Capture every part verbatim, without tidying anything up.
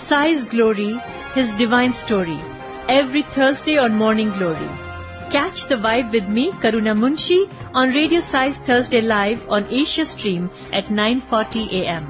Sai's Glory, His Divine Story, every Thursday on Morning Glory. Catch the vibe with me, Karuna Munshi, on Radio Sai's Thursday Live on Asia Stream at nine forty a m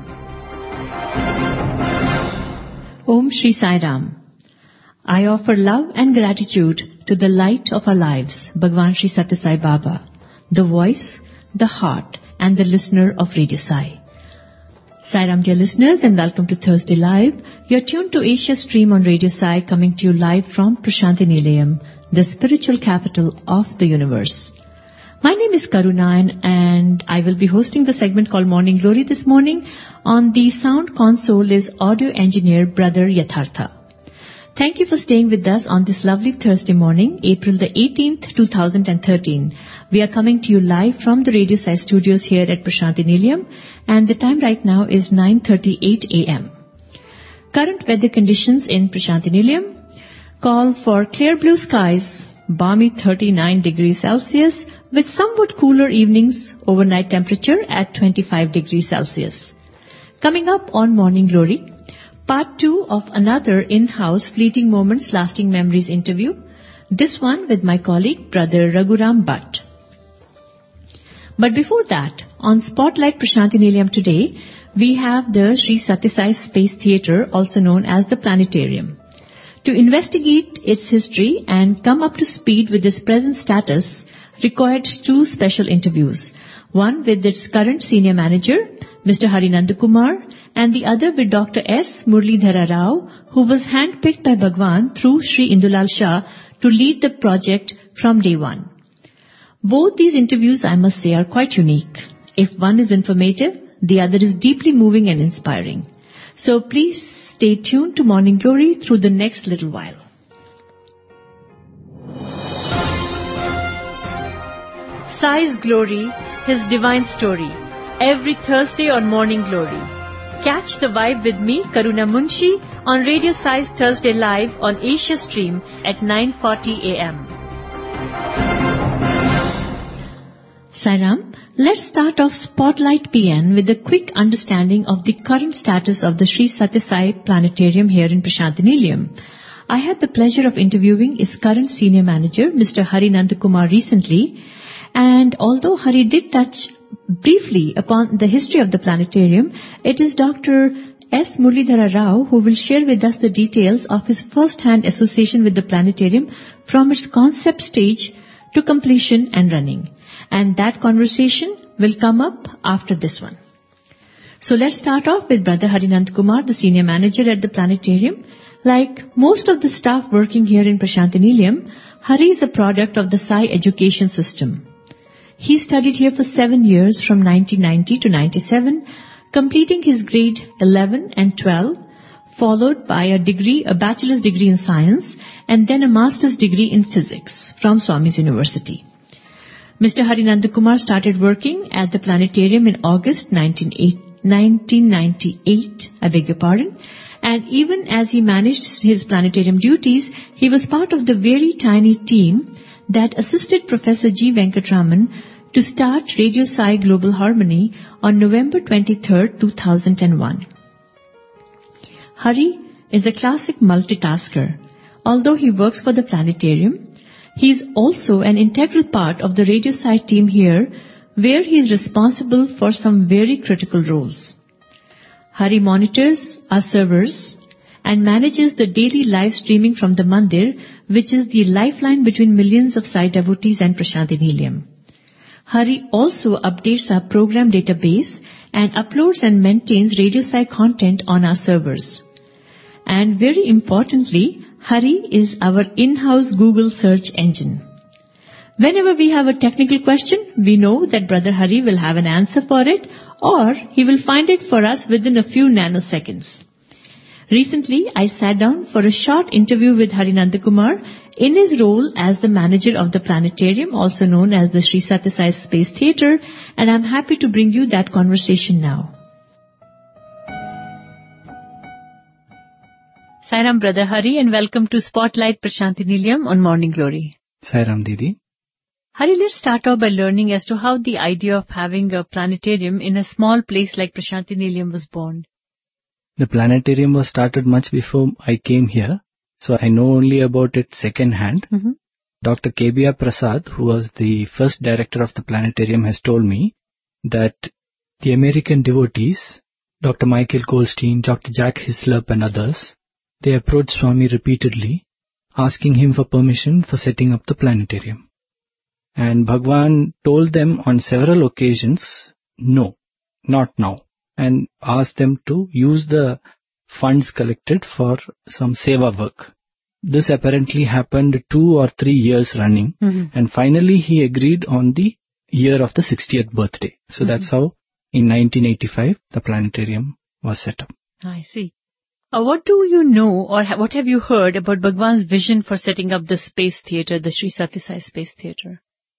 Om Shri Sai Ram. I offer love and gratitude to the light of our lives, Bhagwan Shri Sathya Sai Baba, the voice, the heart, and the listener of Radio Sai. Sai Ram, dear listeners, and welcome to Thursday Live. You're tuned to Asia Stream on Radio Sai, coming to you live from Prasanthi Nilayam, the spiritual capital of the universe. My name is Karuna, and I will be hosting the segment called Morning Glory this morning. On the sound console is audio engineer Brother Yathartha. Thank you for staying with us on this lovely Thursday morning, April the eighteenth, two thousand thirteen. We are coming to you live from the Radio Sai studios here at Prasanthi Nilayam, and the time right now is nine thirty-eight a m Current weather conditions in Prasanthi Nilayam call for clear blue skies, balmy thirty-nine degrees Celsius, with somewhat cooler evenings, overnight temperature at twenty-five degrees Celsius. Coming up on Morning Glory, part two of another in-house Fleeting Moments Lasting Memories interview, this one with my colleague Brother Raghuram Bhatt. But before that, on Spotlight Prasanthi Nilayam today, we have the Sri Sathya Sai Space Theatre, also known as the Planetarium. To investigate its history and come up to speed with its present status required two special interviews, one with its current senior manager, Mister Hari Nandakumar, and the other with Doctor S. Muralidhara Rao, who was handpicked by Bhagwan through Sri Indulal Shah to lead the project from day one. Both these interviews, I must say, are quite unique. If one is informative, the other is deeply moving and inspiring. So please stay tuned to Morning Glory through the next little while. Sai's Glory, His Divine Story, every Thursday on Morning Glory. Catch the vibe with me, Karuna Munshi, on Radio Sai's Thursday Live on Asia Stream at nine forty a m Sai Ram, let's start off Spotlight P N with a quick understanding of the current status of the Sri Sathya Sai Planetarium here in Prasanthi Nilayam. I had the pleasure of interviewing its current senior manager, Mister Hari Nandakumar, recently, and although Hari did touch briefly upon the history of the planetarium, it is Doctor S. Muralidhara Rao who will share with us the details of his first-hand association with the planetarium from its concept stage to completion and running. And that conversation will come up after this one. So let's start off with Brother Hari Nandakumar, the senior manager at the planetarium. Like most of the staff working here in Prasanthi Nilayam, Hari is a product of the Sai education system. He studied here for seven years from nineteen ninety to ninety-seven, completing his grade eleven and twelve, followed by a degree, a bachelor's degree in science, and then a master's degree in physics from Swami's University. Mister Hari Nandakumar started working at the planetarium in August nineteen ninety-eight, I beg your pardon, and even as he managed his planetarium duties, he was part of the very tiny team that assisted Professor G. Venkatraman to start Radio Sai Global Harmony on November twenty-third, two thousand one. Hari is a classic multitasker. Although he works for the planetarium, he is also an integral part of the Radio Sai team here, where he is responsible for some very critical roles. Hari monitors our servers and manages the daily live streaming from the Mandir, which is the lifeline between millions of Sai devotees and Prasanthi Nilayam. Hari also updates our program database and uploads and maintains Radio Sai content on our servers. And very importantly, Hari is our in-house Google search engine. Whenever we have a technical question, we know that Brother Hari will have an answer for it, or he will find it for us within a few nanoseconds. Recently, I sat down for a short interview with Hari Nandakumar in his role as the manager of the planetarium, also known as the Sri Sathya Sai Space Theatre, and I'm happy to bring you that conversation now. Sai Ram, Brother Hari, and welcome to Spotlight Prasanthi Nilayam on Morning Glory. Sai Ram, Didi. Hari, let's start off by learning as to how the idea of having a planetarium in a small place like Prasanthi Nilayam was born. The planetarium was started much before I came here, so I know only about it second hand. Mm-hmm. Doctor K B R Prasad, who was the first director of the planetarium, has told me that the American devotees, Doctor Michael Goldstein, Doctor Jack Hislop and others, they approached Swami repeatedly, asking him for permission for setting up the planetarium. And Bhagwan told them on several occasions, no, not now, and asked them to use the funds collected for some seva work. This apparently happened two or three years running, Mm-hmm. and finally he agreed on the year of the sixtieth birthday. So Mm-hmm. that's how in nineteen eighty-five the planetarium was set up. I see. Uh, what do you know or ha- what have you heard about Bhagwan's vision for setting up the space theatre, the Sri Sathya Sai Space Theatre?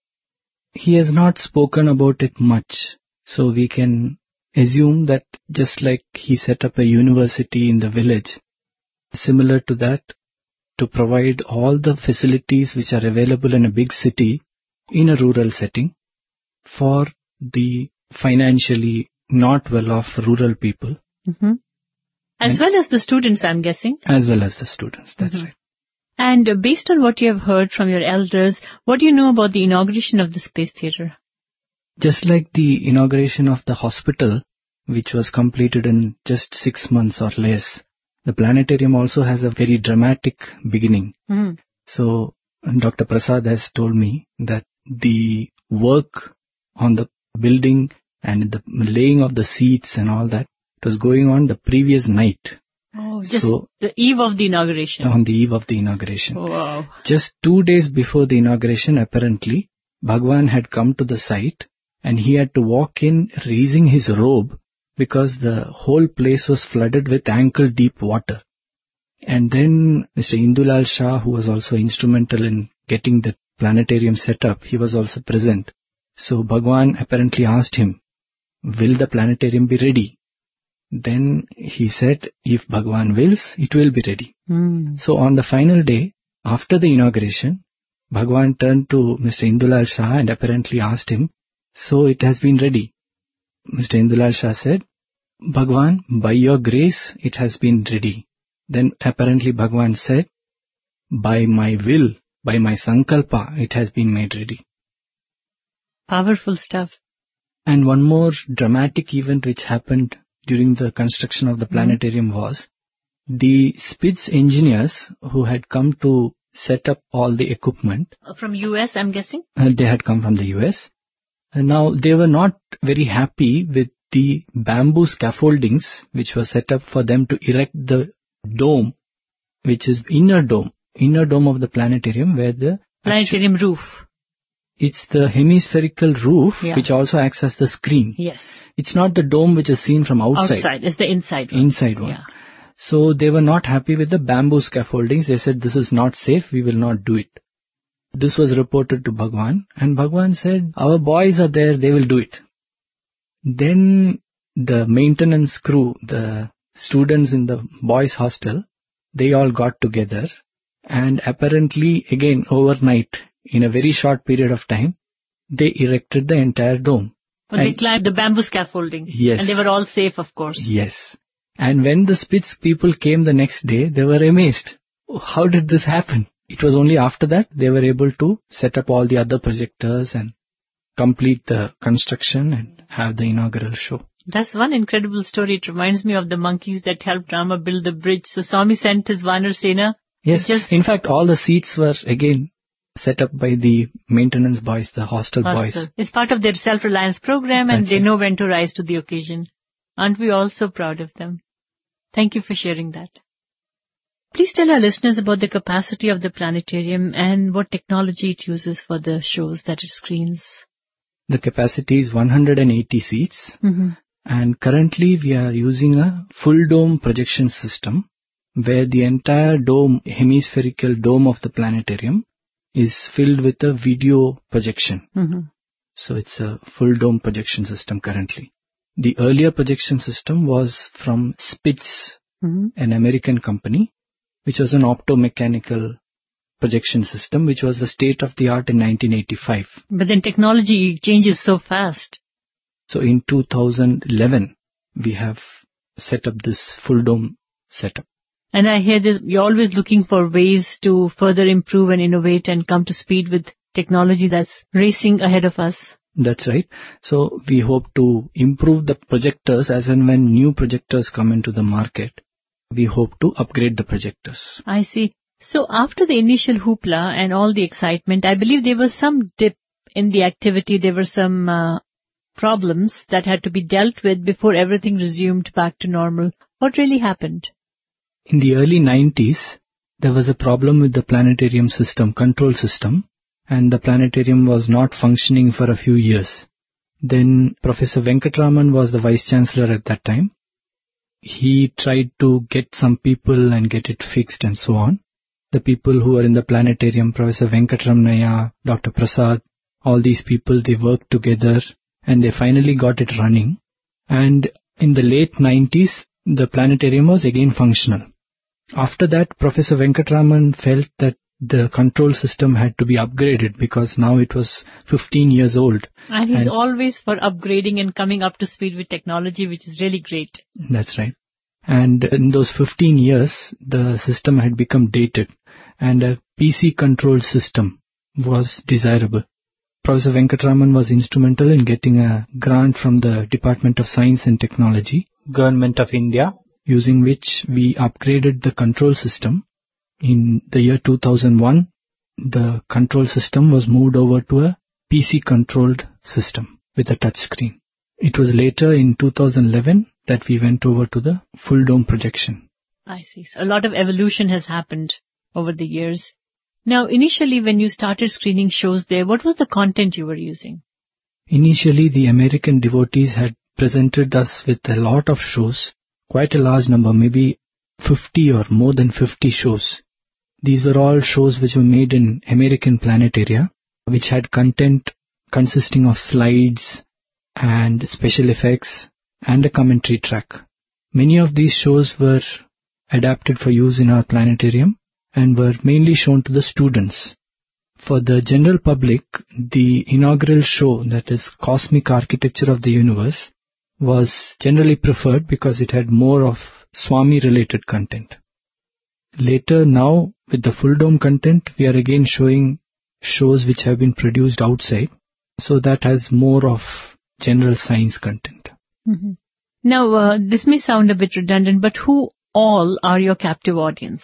He has not spoken about it much, so we can assume that just like he set up a university in the village, similar to that, to provide all the facilities which are available in a big city in a rural setting for the financially not well-off rural people. Mm-hmm. As And- well as the students, I'm guessing. As well as the students, that's Mhm. right. And uh, based on what you have heard from your elders, what do you know about the inauguration of the Space Theatre? Just like the inauguration of the hospital, which was completed in just six months or less, the planetarium also has a very dramatic beginning. Mm-hmm. So Doctor Prasad has told me that the work on the building and the laying of the seats and all that, it was going on the previous night. Oh, just So- the eve of the inauguration. On the eve of the inauguration. Wow. Just two days before the inauguration, apparently, Bhagwan had come to the site and he had to walk in raising his robe because the whole place was flooded with ankle-deep water. And then Mister Indulal Shah, who was also instrumental in getting the planetarium set up, he was also present. So Bhagwan apparently asked him, will the planetarium be ready? Then he said, if Bhagwan wills, it will be ready. Mm. So on the final day, after the inauguration, Bhagwan turned to Mister Indulal Shah and apparently asked him, so it has been ready. Mister Indulal Shah said, Bhagwan, by your grace, it has been ready. Then apparently Bhagwan said, by my will, by my sankalpa, it has been made ready. Powerful stuff. And one more dramatic event which happened during the construction of the planetarium was the Spitz engineers who had come to set up all the equipment. Uh, From U S, I'm guessing? Uh, they had come from the U S. And now they were not very happy with the bamboo scaffoldings which were set up for them to erect the dome, which is inner dome, inner dome of the planetarium where the Planetarium roof. it's the hemispherical roof Yeah. which also acts as the screen. Yes. It's not the dome which is seen from outside. Outside. It's the inside one. Inside one. Yeah. So they were not happy with the bamboo scaffoldings. They said, this is not safe, we will not do it. This was reported to Bhagwan, and Bhagwan said, our boys are there, they will do it. Then the maintenance crew, the students in the boys' hostel, they all got together, and apparently again overnight, in a very short period of time, they erected the entire dome. Well, they And- climbed the bamboo scaffolding. Yes. And they were all safe, of course. Yes. And when the Spitz people came the next day, they were amazed. Oh, how did this happen? It was only after that they were able to set up all the other projectors and complete the construction and have the inaugural show. That's one incredible story. It reminds me of the monkeys that helped Rama build the bridge. So Swami sent his Vanar Sena. Yes. Just- In fact, all the seats were again set up by the maintenance boys, the hostel boys. Hostel. It's part of their self-reliance program, and That's they right. know when to rise to the occasion. Aren't we all so proud of them? Thank you for sharing that. Please tell our listeners about the capacity of the planetarium and what technology it uses for the shows that it screens. The capacity is one hundred eighty seats. Mm-hmm. And currently we are using a full dome projection system where the entire dome, hemispherical dome of the planetarium is filled with a video projection. Mm-hmm. So it's a full dome projection system currently. The earlier projection system was from Spitz, Mm-hmm. an American company, which was an optomechanical projection system, which was the state of the art in nineteen eighty-five. But then technology changes so fast. So in two thousand eleven, we have set up this full dome setup. And I hear that you're always looking for ways to further improve and innovate and come to speed with technology that's racing ahead of us. That's right. So we hope to improve the projectors as and when new projectors come into the market. We hope to upgrade the projectors. I see. So after the initial hoopla and all the excitement, I believe there was some dip in the activity. There were some uh, problems that had to be dealt with before everything resumed back to normal. What really happened? In the early nineties, there was a problem with the planetarium system, control system, and the planetarium was not functioning for a few years. Then Professor Venkatraman was the Vice Chancellor at that time. He tried to get some people and get it fixed and so on. The people who were in the planetarium, Professor Venkatramanaya, Doctor Prasad, all these people, they worked together and they finally got it running. And in the late nineties, the planetarium was again functional. After that, Professor Venkatraman felt that the control system had to be upgraded because now it was fifteen years old. And he's and always for upgrading and coming up to speed with technology, which is really great. That's right. And in those fifteen years, the system had become dated and a P C control system was desirable. Professor Venkatraman was instrumental in getting a grant from the Department of Science and Technology, Government of India, using which we upgraded the control system. In the year two thousand one, the control system was moved over to a P C-controlled system with a touch screen. It was later in two thousand eleven that we went over to the full dome projection. I see. So a lot of evolution has happened over the years. Now, initially when you started screening shows there, what was the content you were using? Initially, the American devotees had presented us with a lot of shows, quite a large number, maybe fifty or more than fifty shows. These were all shows which were made in American planetaria, which had content consisting of slides and special effects and a commentary track. Many of these shows were adapted for use in our planetarium and were mainly shown to the students. For the general public, the inaugural show, that is Cosmic Architecture of the Universe, was generally preferred because it had more of Swami-related content. Later, now, with the full dome content, we are again showing shows which have been produced outside, so that has more of general science content. Mm-hmm. Now, uh, this may sound a bit redundant, but who all are your captive audience?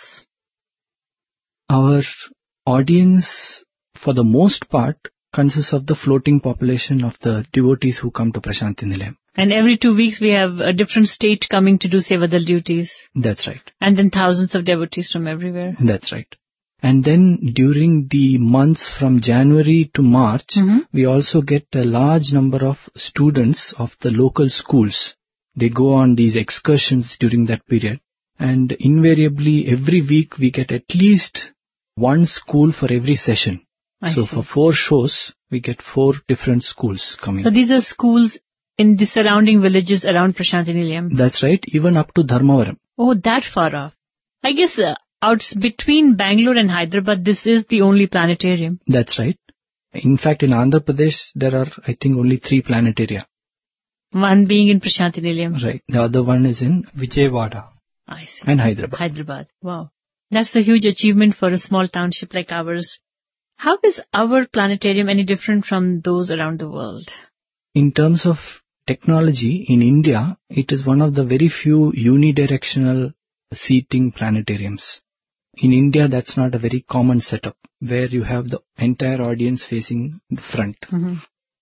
Our audience, for the most part, consists of the floating population of the devotees who come to Prasanthi Nilayam. And every two weeks we have a different state coming to do Sevadal duties. That's right. And then thousands of devotees from everywhere. That's right. And then during the months from January to March, mm-hmm. we also get a large number of students of the local schools. They go on these excursions during that period. And invariably every week we get at least one school for every session. I so see. For four shows, we get four different schools coming. So these are schools in the surrounding villages around Prasanthi Nilayam? That's right, even up to Dharmavaram. Oh, that far off. I guess uh, out between Bangalore and Hyderabad, this is the only planetarium. That's right. In fact, in Andhra Pradesh, there are, I think, only three planetaria. One being in Prasanthi Nilayam. Right. The other one is in Vijayawada. I see. And Hyderabad. Hyderabad. Wow. That's a huge achievement for a small township like ours. How is our planetarium any different from those around the world? In terms of technology, in India, it is one of the very few unidirectional seating planetariums. In India, that's not a very common setup, where you have the entire audience facing the front. Mm-hmm.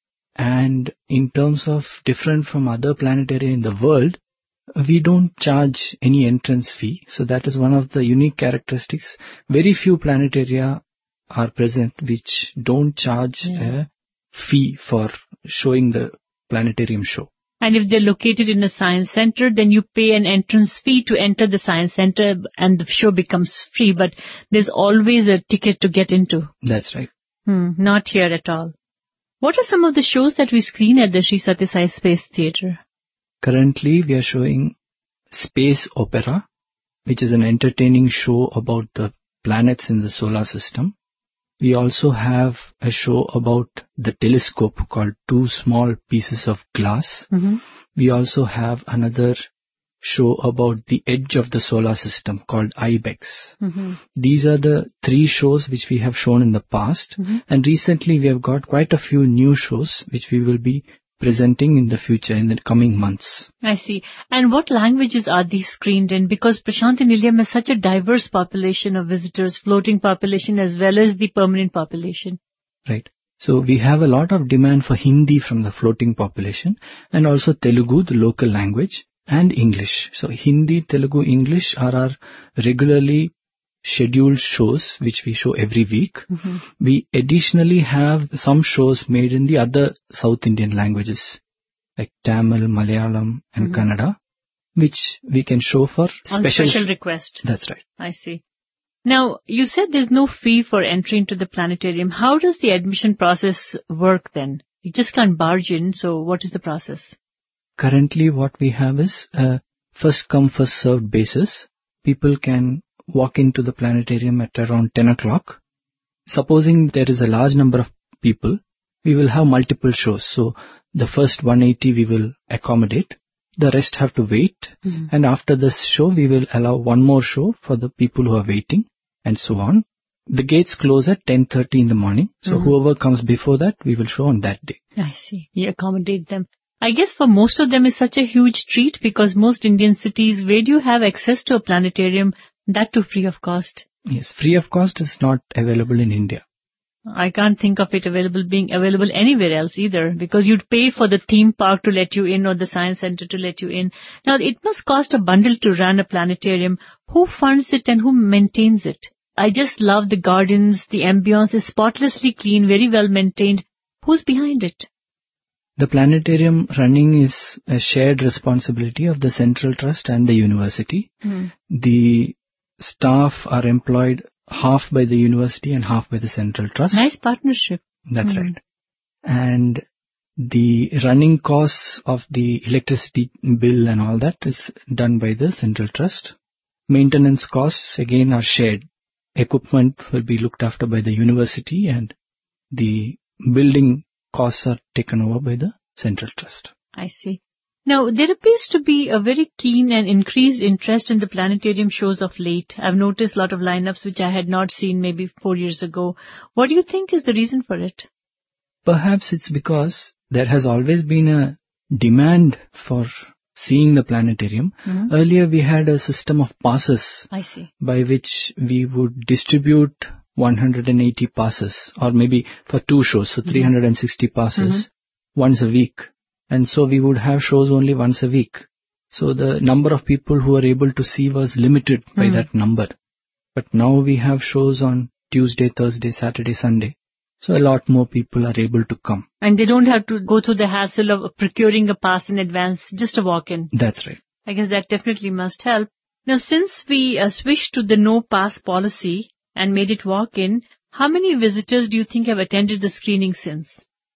And in terms of different from other planetaria in the world, we don't charge any entrance fee. So that is one of the unique characteristics. Very few planetaria are present which don't charge yeah. a fee for showing the planetarium show. And if they're located in a science center, then you pay an entrance fee to enter the science center and the show becomes free. But there's always a ticket to get into. That's right. Hmm, not here at all. What are some of the shows that we screen at the Sri Sathya Sai Space Theatre? Currently, we are showing Space Opera, which is an entertaining show about the planets in the solar system. We also have a show about the telescope called Two Small Pieces of Glass. Mm-hmm. We also have another show about the edge of the solar system called IBEX. Mm-hmm. These are the three shows which we have shown in the past, Mm-hmm. and recently we have got quite a few new shows which we will be presenting in the future, in the coming months. I see. And what languages are these screened in? Because Prasanthi Nilayam has such a diverse population of visitors, floating population as well as the permanent population. Right. So we have a lot of demand for Hindi from the floating population, and also Telugu, the local language, and English. So Hindi, Telugu, English are our regularly scheduled shows which we show every week. Mm-hmm. We additionally have some shows made in the other South Indian languages like Tamil, Malayalam and Mm-hmm. Kannada, which we can show for On special, special request. That's right. I see. Now, you said there's no fee for entry into the planetarium. How does the admission process work then? You just can't barge in, so what is the process? Currently what we have is a first come first served basis. People can walk into the planetarium at around ten o'clock. Supposing there is a large number of people, we will have multiple shows. So the first one hundred eighty we will accommodate. The rest have to wait. Mm-hmm. And after this show, we will allow one more show for the people who are waiting, and so on. The gates close at ten thirty in the morning. So Mm-hmm. whoever comes before that, we will show on that day. I see. You accommodate them. I guess for most of them it's such a huge treat because most Indian cities, where do you have access to a planetarium, that too free of cost? Yes, free of cost is not available in India. I can't think of it available being available anywhere else either, because you'd pay for the theme park to let you in or the science center to let you in. Now, it must cost a bundle to run a planetarium. Who funds it and who maintains it? I just love the gardens. The ambience is spotlessly clean, very well maintained. Who's behind it? The planetarium running is a shared responsibility of the Central Trust and the university. Hmm. The staff are employed half by the university and half by the Central Trust. Nice partnership. That's Hmm. right. And the running costs of the electricity bill and all that is done by the Central Trust. Maintenance costs again are shared. Equipment will be looked after by the university, and the building costs are taken over by the Central Trust. I see. Now, there appears to be a very keen and increased interest in the planetarium shows of late. I've noticed a lot of lineups which I had not seen maybe four years ago. What do you think is the reason for it? Perhaps it's because there has always been a demand for seeing the planetarium. Mm-hmm. Earlier we had a system of passes I see. by which we would distribute one hundred eighty passes, or maybe for two shows, so three hundred sixty passes Mm-hmm. once a week. And so we would have shows only once a week. So the number of people who were able to see was limited by Mhm. that number. But now we have shows on Tuesday, Thursday, Saturday, Sunday. So a lot more people are able to come. And they don't have to go through the hassle of procuring a pass in advance, just a walk-in. That's right. I guess that definitely must help. Now, since we uh, switched to the no pass policy and made it walk-in, how many visitors do you think have attended the screening since?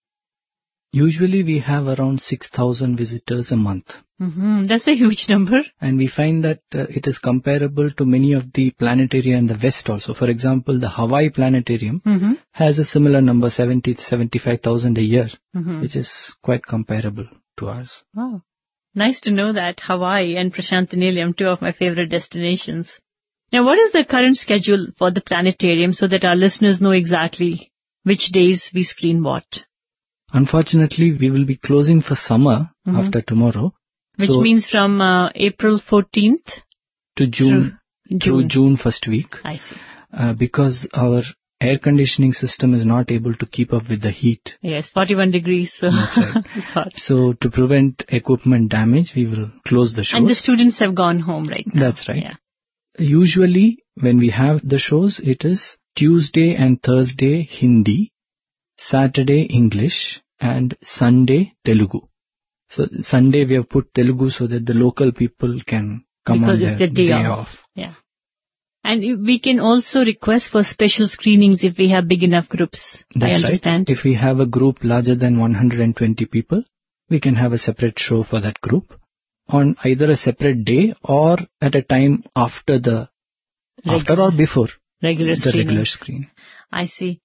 Usually we have around six thousand visitors a month. Mm-hmm. That's a huge number. And we find that uh, it is comparable to many of the planetaria in the West also. For example, the Hawaii Planetarium Mm-hmm. has a similar number, seventy to seventy-five thousand a year, Mm-hmm. which is quite comparable to ours. Wow. Nice to know that. Hawaii and Prasanthi Nilayam, two of my favorite destinations. Now, what is the current schedule for the planetarium so that our listeners know exactly which days we screen what? Unfortunately, we will be closing for summer Mhm. after tomorrow. Which so means from uh, April fourteenth to June, through through June. June first week, I see. uh, because our air conditioning system is not able to keep up with the heat. Yes, forty-one degrees. So That's right. it's hot. So to prevent equipment damage, we will close the shows. And the students have gone home right now. That's right. Yeah. Usually, when we have the shows, it is Tuesday and Thursday Hindi, Saturday English, and Sunday Telugu. So Sunday we have put Telugu so that the local people can come Because on it's their the day off. Yeah. And we can also request for special screenings if we have big enough groups. That's I understand. right. If we have a group larger than one hundred twenty people, we can have a separate show for that group on either a separate day or at a time after the after or before Regular the screening. regular screen. I see.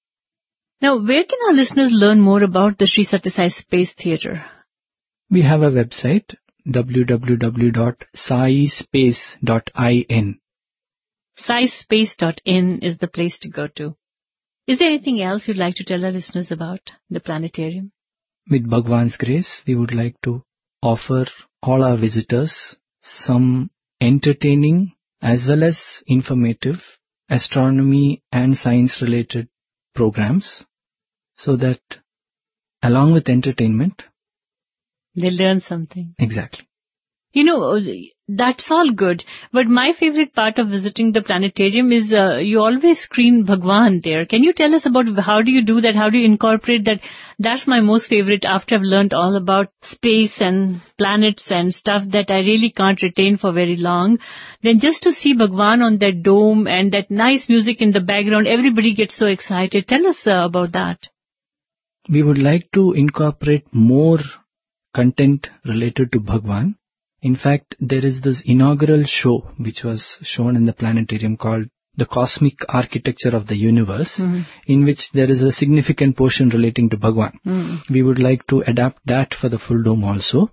Now, where can our listeners learn more about the Sri Satyasai Space Theatre? We have a website, w w w dot sai space dot in. sai space dot in is the place to go to. Is there anything else you'd like to tell our listeners about the planetarium? With Bhagwan's grace, we would like to offer all our visitors some entertaining as well as informative astronomy and science related programs, so that along with entertainment, they learn something. Exactly. You know, that's all good. But my favorite part of visiting the planetarium is uh, you always screen Bhagwan there. Can you tell us about how do you do that? How do you incorporate that? That's my most favorite after I've learned all about space and planets and stuff that I really can't retain for very long. Then just to see Bhagwan on that dome and that nice music in the background, everybody gets so excited. Tell us uh, about that. We would like to incorporate more content related to Bhagwan. In fact, there is this inaugural show which was shown in the planetarium called The Cosmic Architecture of the Universe, mm-hmm. in which there is a significant portion relating to Bhagwan. Mm. We would like to adapt that for the full dome also.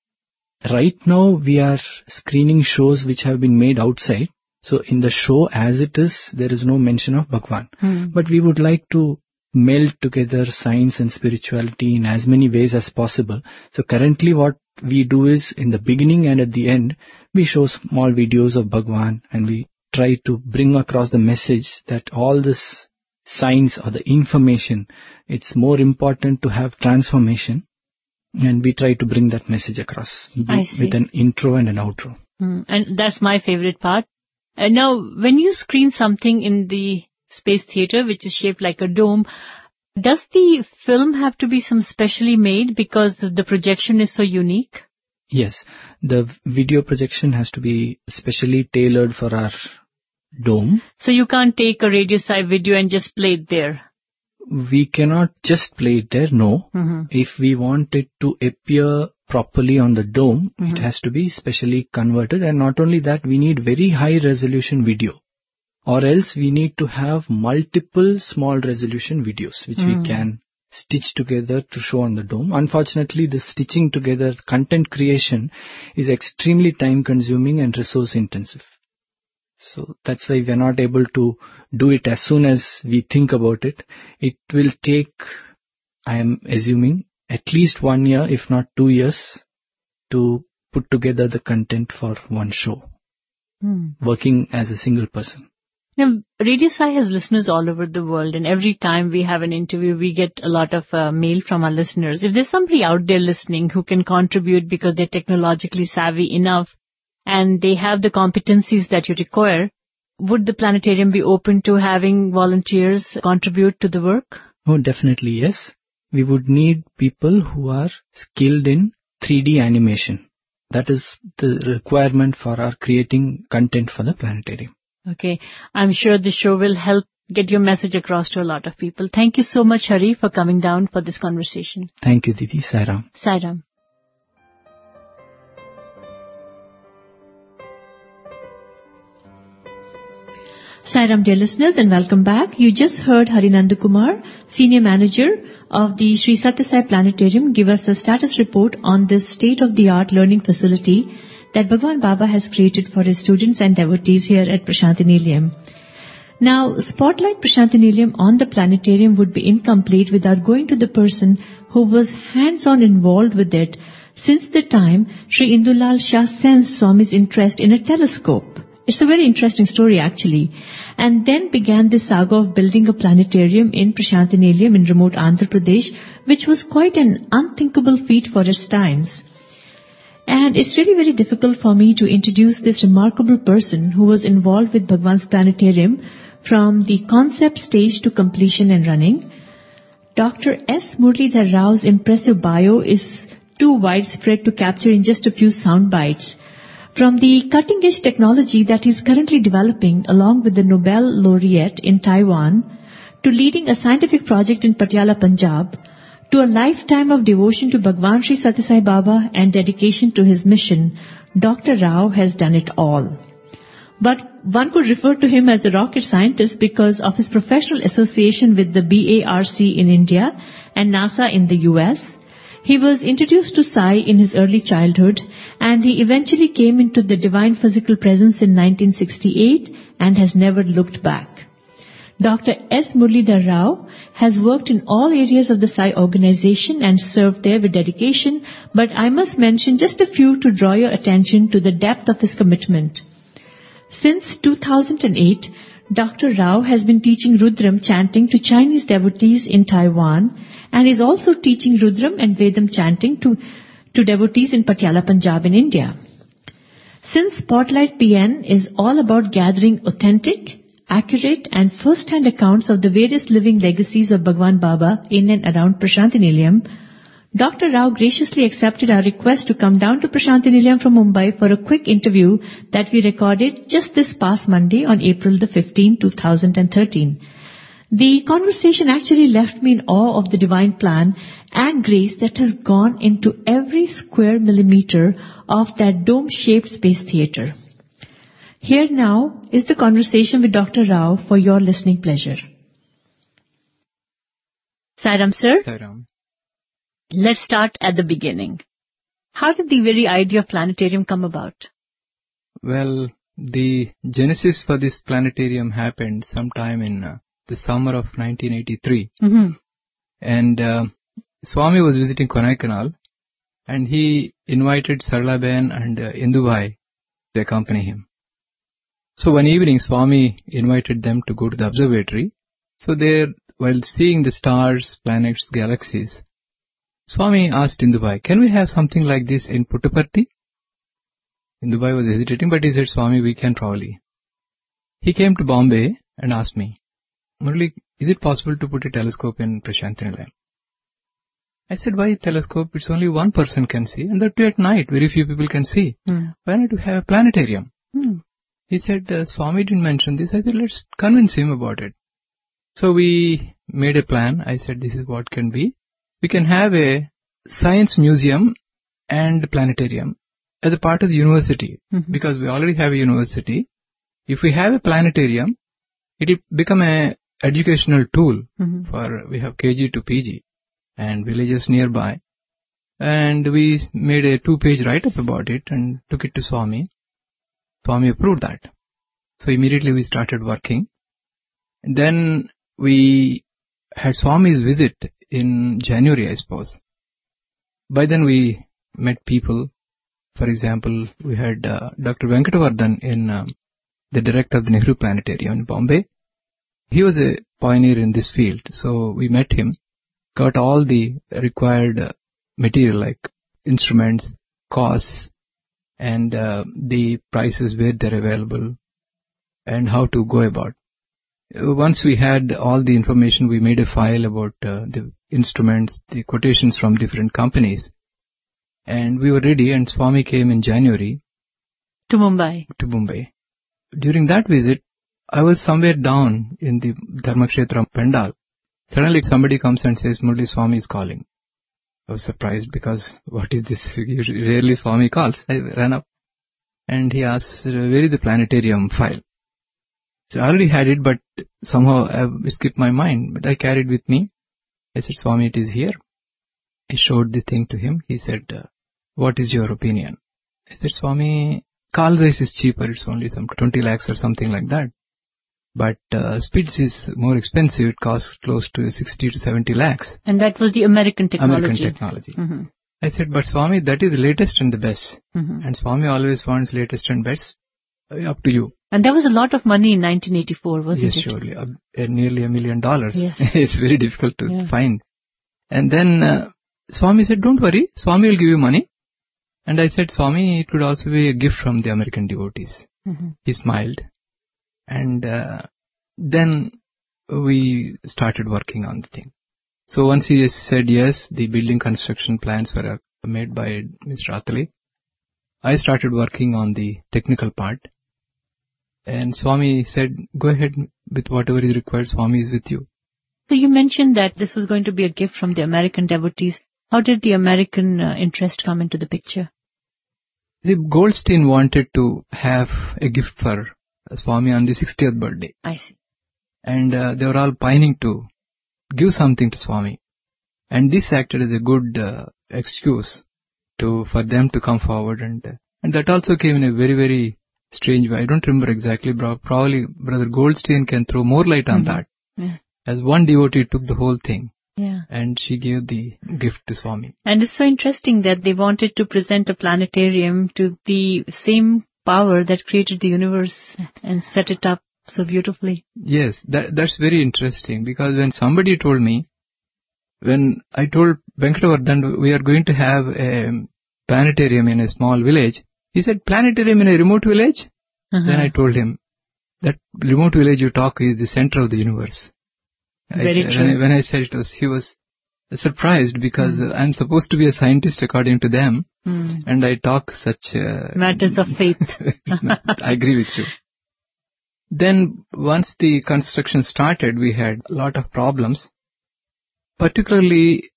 Right now, we are screening shows which have been made outside. So in the show as it is, there is no mention of Bhagwan. Mm. But we would like to meld together science and spirituality in as many ways as possible. So currently what we do is, in the beginning and at the end, we show small videos of Bhagwan and we try to bring across the message that all this science or the information, it's more important to have transformation, and we try to bring that message across with an intro and an outro. Mm, and that's my favorite part. Uh, now, when you screen something in the Space Theatre, which is shaped like a dome, does the film have to be some specially made because the projection is so unique? Yes, the video projection has to be specially tailored for our dome. So you can't take a radio-sci video and just play it there? We cannot just play it there, no. Mm-hmm. If we want it to appear properly on the dome, mm-hmm. it has to be specially converted, and not only that, we need very high resolution video. Or else we need to have multiple small resolution videos which mm. we can stitch together to show on the dome. Unfortunately, the stitching together, content creation is extremely time consuming and resource intensive. So that's why we are not able to do it as soon as we think about it. It will take, I am assuming, at least one year, if not two years, to put together the content for one show, mm. working as a single person. Now, Radio Sai has listeners all over the world, and every time we have an interview, we get a lot of uh, mail from our listeners. If there's somebody out there listening who can contribute because they're technologically savvy enough and they have the competencies that you require, would the planetarium be open to having volunteers contribute to the work? Oh, definitely, yes. We would need people who are skilled in three D animation. That is the requirement for our creating content for the planetarium. Okay. I'm sure the show will help get your message across to a lot of people. Thank you so much, Hari, for coming down for this conversation. Thank you, Didi. Sairam. Sairam. Sairam, dear listeners, and welcome back. You just heard Harinandu Kumar, Senior Manager of the Sri Sathya Sai Planetarium, give us a status report on this state-of-the-art learning facility that Bhagwan Baba has created for his students and devotees here at Prasanthi Nilayam. Now, Spotlight Prasanthi Nilayam on the planetarium would be incomplete without going to the person who was hands-on involved with it since the time Sri Indulal Shah sensed Swami's interest in a telescope. It's a very interesting story actually. And then began the saga of building a planetarium in Prasanthi Nilayam in remote Andhra Pradesh, which was quite an unthinkable feat for its times. And it's really very difficult for me to introduce this remarkable person who was involved with Bhagwan's planetarium from the concept stage to completion and running. Doctor S. Muralidhar Rao's impressive bio is too widespread to capture in just a few sound bites. From the cutting-edge technology that he's currently developing along with the Nobel laureate in Taiwan, to leading a scientific project in Patiala, Punjab, to a lifetime of devotion to Bhagwan Sri Sathya Sai Baba and dedication to his mission, Doctor Rao has done it all. But one could refer to him as a rocket scientist because of his professional association with the B A R C in India and NASA in the U S. He was introduced to Sai in his early childhood and he eventually came into the divine physical presence in nineteen sixty-eight and has never looked back. Doctor S. Muralidhar Rao has worked in all areas of the Sai organization and served there with dedication, but I must mention just a few to draw your attention to the depth of his commitment. Since two thousand eight, Doctor Rao has been teaching Rudram chanting to Chinese devotees in Taiwan and is also teaching Rudram and Vedam chanting to, to devotees in Patiala, Punjab in India. Since Spotlight P N is all about gathering authentic, accurate and first-hand accounts of the various living legacies of Bhagwan Baba in and around Prashanti Nilayam, Doctor Rao graciously accepted our request to come down to Prashanti Nilayam from Mumbai for a quick interview that we recorded just this past Monday on April the fifteenth, two thousand thirteen. The conversation actually left me in awe of the divine plan and grace that has gone into every square millimeter of that dome-shaped space theatre. Here now is the conversation with Doctor Rao for your listening pleasure. Sairam, sir. Sairam. Let's start at the beginning. How did the very idea of planetarium come about? Well, the genesis for this planetarium happened sometime in uh, the summer of nineteen eighty-three. Mm-hmm. And uh, Swami was visiting Konaikanal and he invited Saralaben and uh, Indubai to accompany him. So one evening Swami invited them to go to the observatory. So there, while seeing the stars, planets, galaxies, Swami asked Indubai, can we have something like this in Puttaparthi? Indubai was hesitating, but he said, Swami, we can probably. He came to Bombay and asked me, Murali, is it possible to put a telescope in Prashanti Nilayam? I said, why telescope? It's only one person can see, and that too at night, very few people can see. Mm. Why not to have a planetarium? Mm. He said, uh, Swami didn't mention this. I said, let's convince him about it. So we made a plan. I said, this is what can be. We can have a science museum and planetarium as a part of the university, Mm-hmm. because we already have a university. If we have a planetarium, it will become a educational tool Mm-hmm. for, we have K G to P G and villages nearby. And we made a two-page write-up about it and took it to Swami. Swami approved that. So immediately we started working. And then we had Swami's visit in January, I suppose. By then we met people. For example, we had uh, Doctor Venkatavardhan in um, the director of the Nehru Planetarium in Bombay. He was a pioneer in this field. So we met him, got all the required uh, material like instruments, costs, and uh, the prices where they're available and how to go about. Once we had all the information, we made a file about uh, the instruments, the quotations from different companies. And we were ready, and Swami came in January. To Mumbai. To Mumbai. During that visit, I was somewhere down in the Dharmakshetra Pandal. Suddenly somebody comes and says, Murali, Swami is calling. I was surprised because what is this? Usually, rarely Swami calls. I ran up and he asked, where is the planetarium file? So I already had it, but somehow I skipped my mind. But I carried with me. I said, Swami, it is here. I showed the thing to him. He said, uh, what is your opinion? I said, Swami, Carl Zeiss is cheaper. It's only some twenty lakhs or something like that. But uh, Spitz is more expensive. It costs close to sixty to seventy lakhs. And that was the American technology. American technology. Mm-hmm. I said, but Swami, that is the latest and the best. Mm-hmm. And Swami always wants latest and best. Uh, up to you. And there was a lot of money in nineteen eighty-four, wasn't yes, it? Yes, surely. Uh, uh, nearly a million dollars. Yes. It's very difficult to yeah. find. And then uh, Swami said, don't worry. Swami will give you money. And I said, Swami, it could also be a gift from the American devotees. Mm-hmm. He smiled. And uh, then we started working on the thing. So once he said yes, the building construction plans were uh, made by Mister Atali. I started working on the technical part. And Swami said, go ahead with whatever is required. Swami is with you. So you mentioned that this was going to be a gift from the American devotees. How did the American uh, interest come into the picture? The Goldstein wanted to have a gift for Swami on the sixtieth birthday. I see. And uh, they were all pining to give something to Swami. And this acted as a good uh, excuse to for them to come forward, and uh, and that also came in a very very strange way. I don't remember exactly, but probably Brother Goldstein can throw more light on mm-hmm. that. Yeah. As one devotee took the whole thing. Yeah. And she gave the gift to Swami. And it's so interesting that they wanted to present a planetarium to the same power that created the universe and set it up so beautifully. Yes, that that's very interesting, because when somebody told me, when I told Venkatavardhan we are going to have a planetarium in a small village, he said, planetarium in a remote village? Uh-huh. Then I told him, that remote village you talk is the center of the universe. Very I, true. When I, when I said it was, he was surprised, because mm. I'm supposed to be a scientist according to them, mm. and I talk such uh, matters of faith. I agree with you. Then once the construction started, we had a lot of problems. Particularly,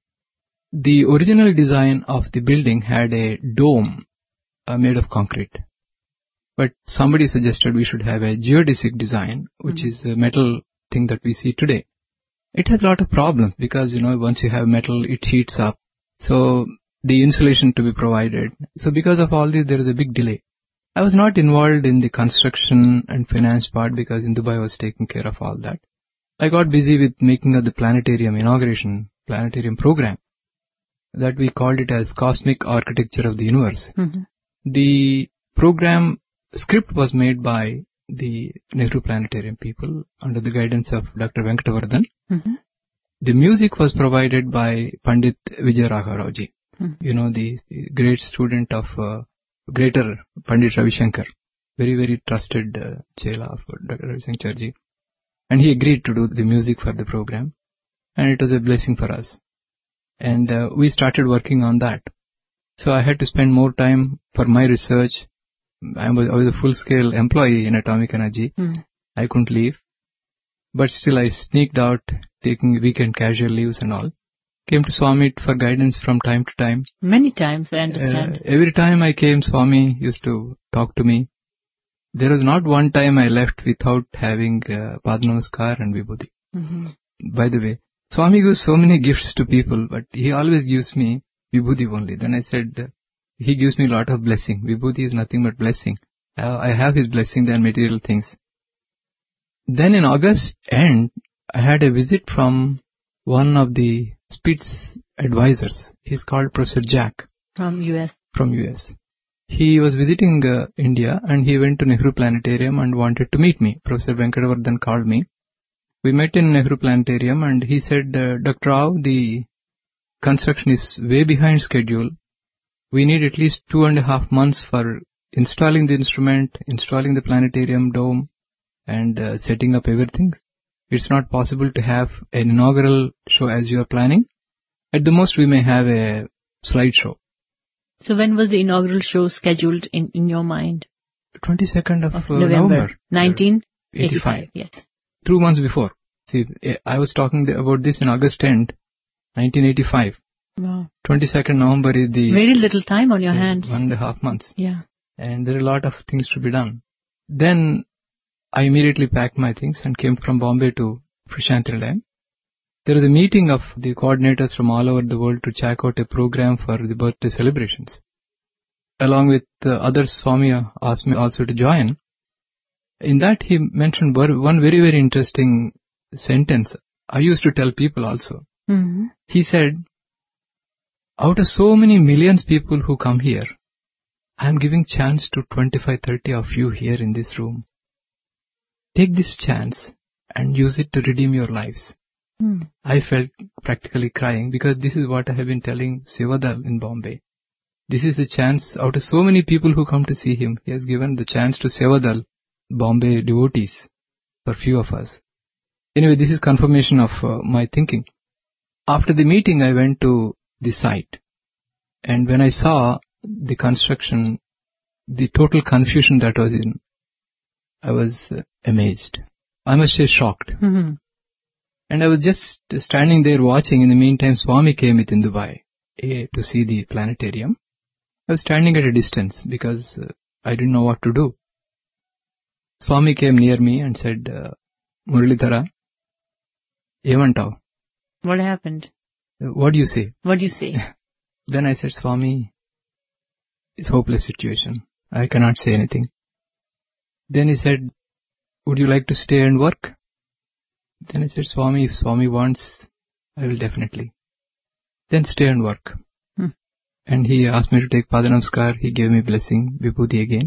the original design of the building had a dome uh, made of concrete. But somebody suggested we should have a geodesic design, which mm. is a metal thing that we see today. It has a lot of problems, because, you know, once you have metal, it heats up. So the insulation to be provided. So because of all this, there is a big delay. I was not involved in the construction and finance part, because in Dubai I was taking care of all that. I got busy with making of the planetarium inauguration, planetarium program, that we called it as Cosmic Architecture of the Universe. Mm-hmm. The program script was made by the Nehru Planetarium people under the guidance of Doctor Venkatavardhan. Mm-hmm. The music was provided by Pandit Vijay Raghavarji, mm-hmm. you know, the great student of uh, greater Pandit Ravi Shankar, very, very trusted uh, chela of Doctor Ravi Shankar. And he agreed to do the music for the program, and it was a blessing for us. And uh, we started working on that. So I had to spend more time for my research. I was, I was a full-scale employee in Atomic Energy. Mm. I couldn't leave. But still I sneaked out, taking weekend casual leaves and all. Came to Swami for guidance from time to time. Many times, I understand. Uh, every time I came, Swami used to talk to me. There was not one time I left without having uh, Padnamaskar and Vibhuti. Mm-hmm. By the way, Swami gives so many gifts to people, but he always gives me Vibhuti only. Then I said, uh, he gives me a lot of blessing. Vibhuti is nothing but blessing. Uh, I have his blessing than material things. Then in August end, I had a visit from one of the Spitz advisors. He's called Professor Jack. From U S. From U S. He was visiting uh, India, and he went to Nehru Planetarium and wanted to meet me. Professor Venkatavardhan called me. We met in Nehru Planetarium, and he said, uh, Doctor Rao, the construction is way behind schedule. We need at least two and a half months for installing the instrument, installing the planetarium dome, and uh, setting up everything. It's not possible to have an inaugural show as you are planning. At the most, we may have a slideshow. So when was the inaugural show scheduled in, in your mind? twenty-second of, of uh, November. November. nineteen eighty-five. Yes. Two months before. See, I was talking about this in August tenth, nineteen eighty-five. Wow. twenty-second November is the... Very little time on your hands. One and a half months. Yeah. And there are a lot of things to be done. Then I immediately packed my things and came from Bombay to Prashantilayam. There was a meeting of the coordinators from all over the world to check out a program for the birthday celebrations. Along with uh, others, Swami asked me also to join. In that he mentioned one very, very interesting sentence. I used to tell people also. Mm-hmm. He said, out of so many millions people who come here, I am giving chance to twenty-five, thirty of you here in this room. Take this chance and use it to redeem your lives. Mm. I felt practically crying, because this is what I have been telling Sevadal in Bombay. This is the chance, out of so many people who come to see him, he has given the chance to Sevadal, Bombay devotees, for few of us. Anyway, this is confirmation of uh, my thinking. After the meeting, I went to the site. And when I saw the construction, the total confusion that was in, I was uh, amazed. I must say shocked. Mm-hmm. And I was just standing there watching. In the meantime, Swami came within Dubai eh, to see the planetarium. I was standing at a distance because uh, I didn't know what to do. Swami came near me and said, uh, Muralidhara, Evantav. What happened? Uh, what do you say? What do you say? Then I said, Swami, it's a hopeless situation. I cannot say anything. Then he said, would you like to stay and work? Then I said, Swami, if Swami wants, I will definitely. Then stay and work. Hmm. And he asked me to take Pada Namaskar. He gave me blessing, Vibhuti again.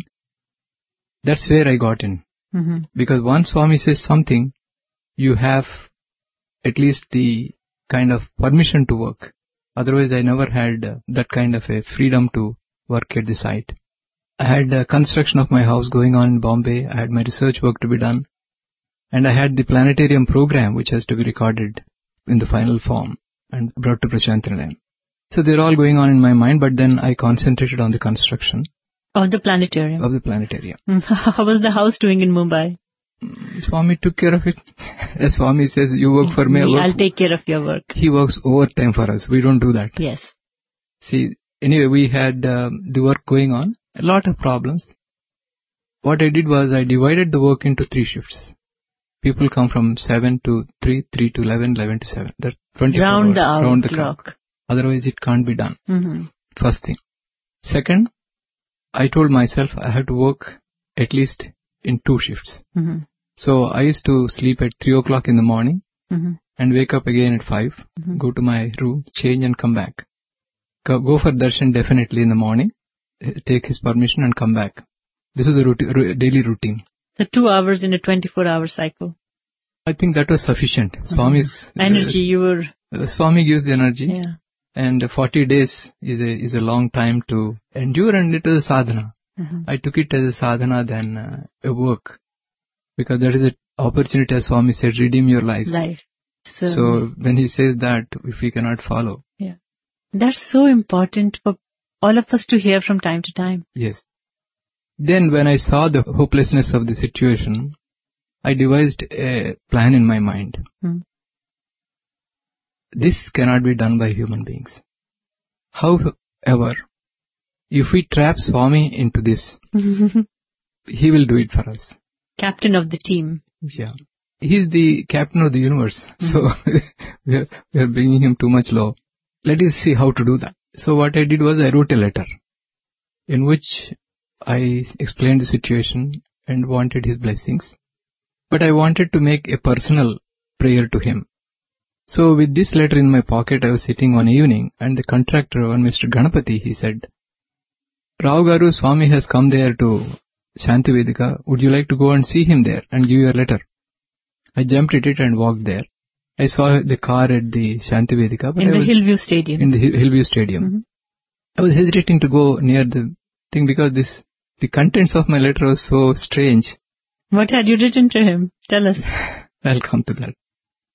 That's where I got in. Mm-hmm. Because once Swami says something, you have at least the kind of permission to work. Otherwise, I never had uh, that kind of a freedom to work at the site. I had uh, construction of my house going on in Bombay. I had my research work to be done. And I had the planetarium program which has to be recorded in the final form and brought to Prashantinalayam. So they're all going on in my mind, but then I concentrated on the construction. Of the planetarium. Of the planetarium. How was the house doing in Mumbai? Swami took care of it. As Swami says, you work for me, I work I'll take care of your work. He works overtime for us. We don't do that. Yes. See, anyway, we had um, the work going on. A lot of problems. What I did was I divided the work into three shifts. People come from seven to three, three to eleven, eleven to seven. That's twenty-four round hours. The hour round the clock. clock. Otherwise it can't be done. Mm-hmm. First thing. Second, I told myself I have to work at least in two shifts. Mm-hmm. So I used to sleep at three o'clock in the morning mm-hmm. and wake up again at five, mm-hmm. go to my room, change and come back. Go, go for darshan definitely in the morning, take his permission and come back. This is a routine, daily routine. So two hours in a twenty-four hour cycle. I think that was sufficient. Mm-hmm. Swami's energy, uh, you were... Uh, Swami gives the energy. Yeah. And forty days is a, is a long time to endure, and it is a sadhana. Mm-hmm. I took it as a sadhana than uh, a work. Because that is an opportunity, as Swami said, redeem your lives. Life. So, so when he says that, if we cannot follow. Yeah. That's so important for all of us to hear from time to time. Yes. Then when I saw the hopelessness of the situation, I devised a plan in my mind. Hmm. This cannot be done by human beings. However, if we trap Swami into this, he will do it for us. Captain of the team. Yeah. He's the captain of the universe. Mm-hmm. So we, are, we are bringing him too much low. Let us see how to do that. So what I did was I wrote a letter in which I explained the situation and wanted his blessings. But I wanted to make a personal prayer to him. So with this letter in my pocket, I was sitting one evening, and the contractor, one Mister Ganapati, he said, Rao Garu, Swami has come there to Shanti Vedika. Would you like to go and see him there and give your letter? I jumped at it and walked there. I saw the car at the Shanti Vedika. But in I the was Hillview Stadium. In the Hillview Stadium. Mm-hmm. I was hesitating to go near the thing because this the contents of my letter was so strange. What had you written to him? Tell us. I'll come to that.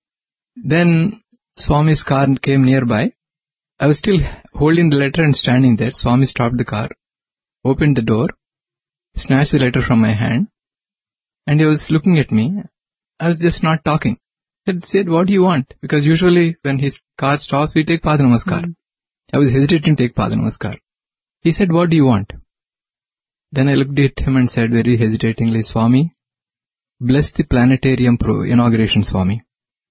Then Swami's car came nearby. I was still holding the letter and standing there. Swami stopped the car, opened the door, snatched the letter from my hand, and he was looking at me. I was just not talking. He said, what do you want? Because usually when his car stops, we take Pada Namaskar. Mm-hmm. I was hesitating to take Pada Namaskar. He said, what do you want? Then I looked at him and said very hesitatingly, Swami, bless the planetarium pro inauguration, Swami.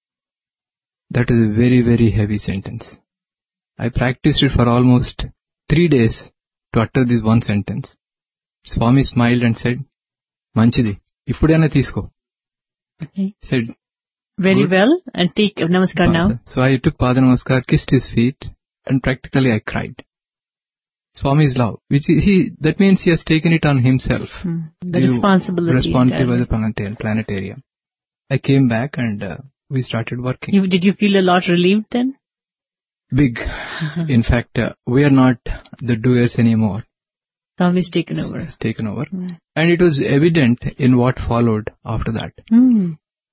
That is a very, very heavy sentence. I practiced it for almost three days to utter this one sentence. Swami smiled and said, Manchidi, ippudena teesko. Okay. Said, very good. well, and take Namaskar now. So I took Pada Namaskar, kissed his feet, and practically I cried. Swami's love, which he, that means he has taken it on himself. Hmm. The, the responsibility. Responsibility of the planetarium. I came back and uh, we started working. You, did you feel a lot relieved then? Big. In fact, uh, we are not the doers anymore. Swami's taken over. It's taken over. Mm. And it was evident in what followed after that. Mm.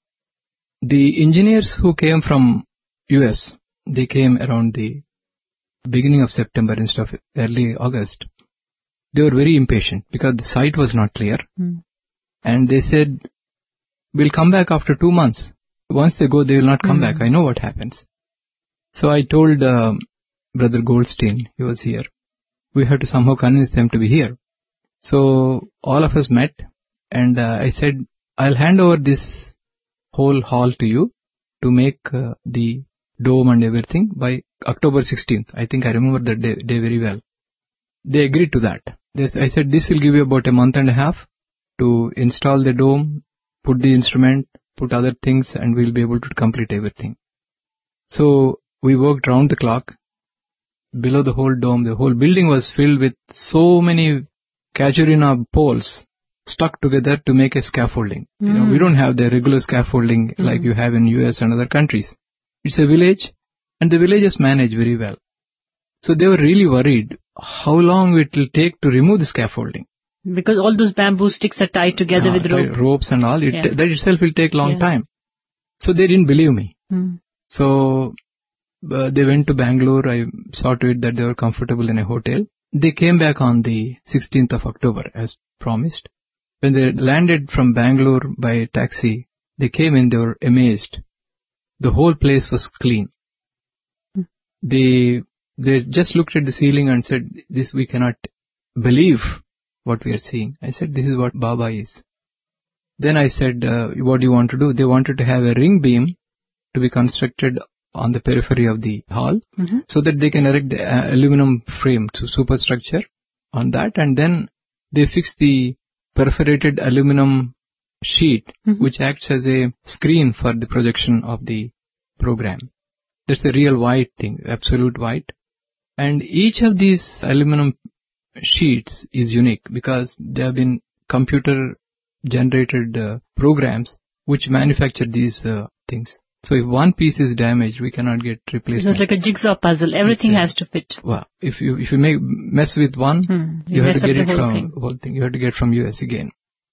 The engineers who came from U S, they came around the beginning of September instead of early August. They were very impatient because the site was not clear. Mm. And they said, we'll come back after two months. Once they go, they will not come mm. back. I know what happens. So I told uh, Brother Goldstein, he was here, we had to somehow convince them to be here. So all of us met and uh, I said, I'll hand over this whole hall to you to make uh, the dome and everything by October sixteenth. I think I remember that day, day very well. They agreed to that. This, I said, this will give you about a month and a half to install the dome, put the instrument, put other things, and we'll be able to complete everything. So we worked round the clock. Below the whole dome, the whole building was filled with so many casuarina poles stuck together to make a scaffolding. Mm. You know, we don't have the regular scaffolding mm. like you have in U S and other countries. It's a village, and the villagers manage very well. So they were really worried how long it will take to remove the scaffolding. Because all those bamboo sticks are tied together yeah, with rope. ropes and all. It, yeah. That itself will take long yeah. time. So they didn't believe me. Mm. So uh, they went to Bangalore. I saw to it that they were comfortable in a hotel. They came back on the sixteenth of October as promised. When they landed from Bangalore by taxi, they came in, they were amazed. The whole place was clean. Mm. They they just looked at the ceiling and said, this we cannot believe what we are seeing. I said, this is what Baba is. Then I said, uh, what do you want to do? They wanted to have a ring beam to be constructed on the periphery of the hall mm-hmm. so that they can erect the uh, aluminum frame to superstructure on that, and then they fix the perforated aluminum sheet mm-hmm. which acts as a screen for the projection of the program. That's a real white thing, absolute white. And each of these aluminum sheets is unique because they have been computer generated uh, programs which manufacture these uh, things. So if one piece is damaged, we cannot get replacement. It's like a jigsaw puzzle. Everything a, has to fit. Well, if you if you make mess with one, hmm, you, you have to get it from thing. whole thing. You have to get from U S again.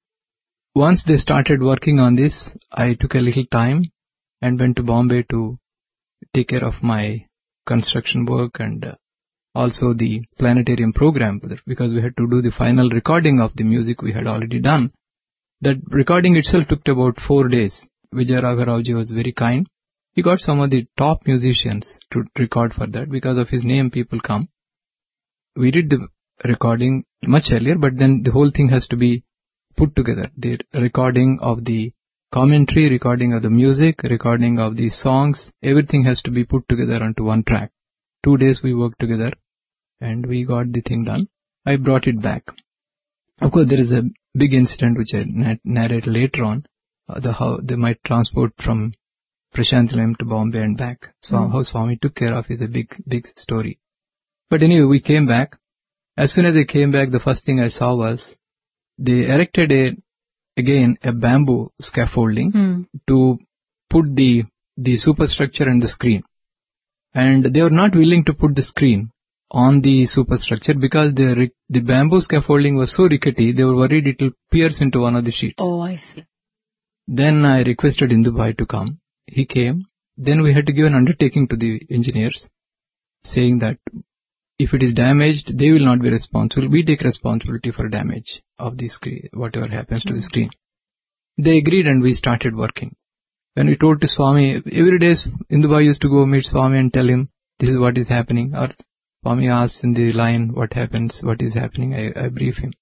Once they started working on this, I took a little time and went to Bombay to take care of my construction work and uh, also the planetarium program, because we had to do the final recording of the music we had already done. That recording itself took about four days. Vijay Ragharavji was very kind. He got some of the top musicians to record for that. Because of his name, people come. We did the recording much earlier, but then the whole thing has to be put together. The recording of the commentary, recording of the music, recording of the songs, everything has to be put together onto one track. Two days we worked together and we got the thing done. I brought it back. Of course, there is a big incident which I narrate later on. Uh, the how they might transport from Prashantilayam to Bombay and back. So mm. how Swami took care of is a big, big story. But anyway, we came back. As soon as they came back, the first thing I saw was they erected a, again, a bamboo scaffolding mm. to put the, the superstructure and the screen. And they were not willing to put the screen on the superstructure because the, the bamboo scaffolding was so rickety, they were worried it will pierce into one of the sheets. Oh, I see. Then I requested Indu Bhai to come. He came. Then we had to give an undertaking to the engineers saying that if it is damaged, they will not be responsible. We take responsibility for damage of the screen, whatever happens to the screen. They agreed and we started working. When we told to Swami, every day Indu Bhai used to go meet Swami and tell him this is what is happening. Or Swami asks in the line what happens, what is happening. I, I brief him.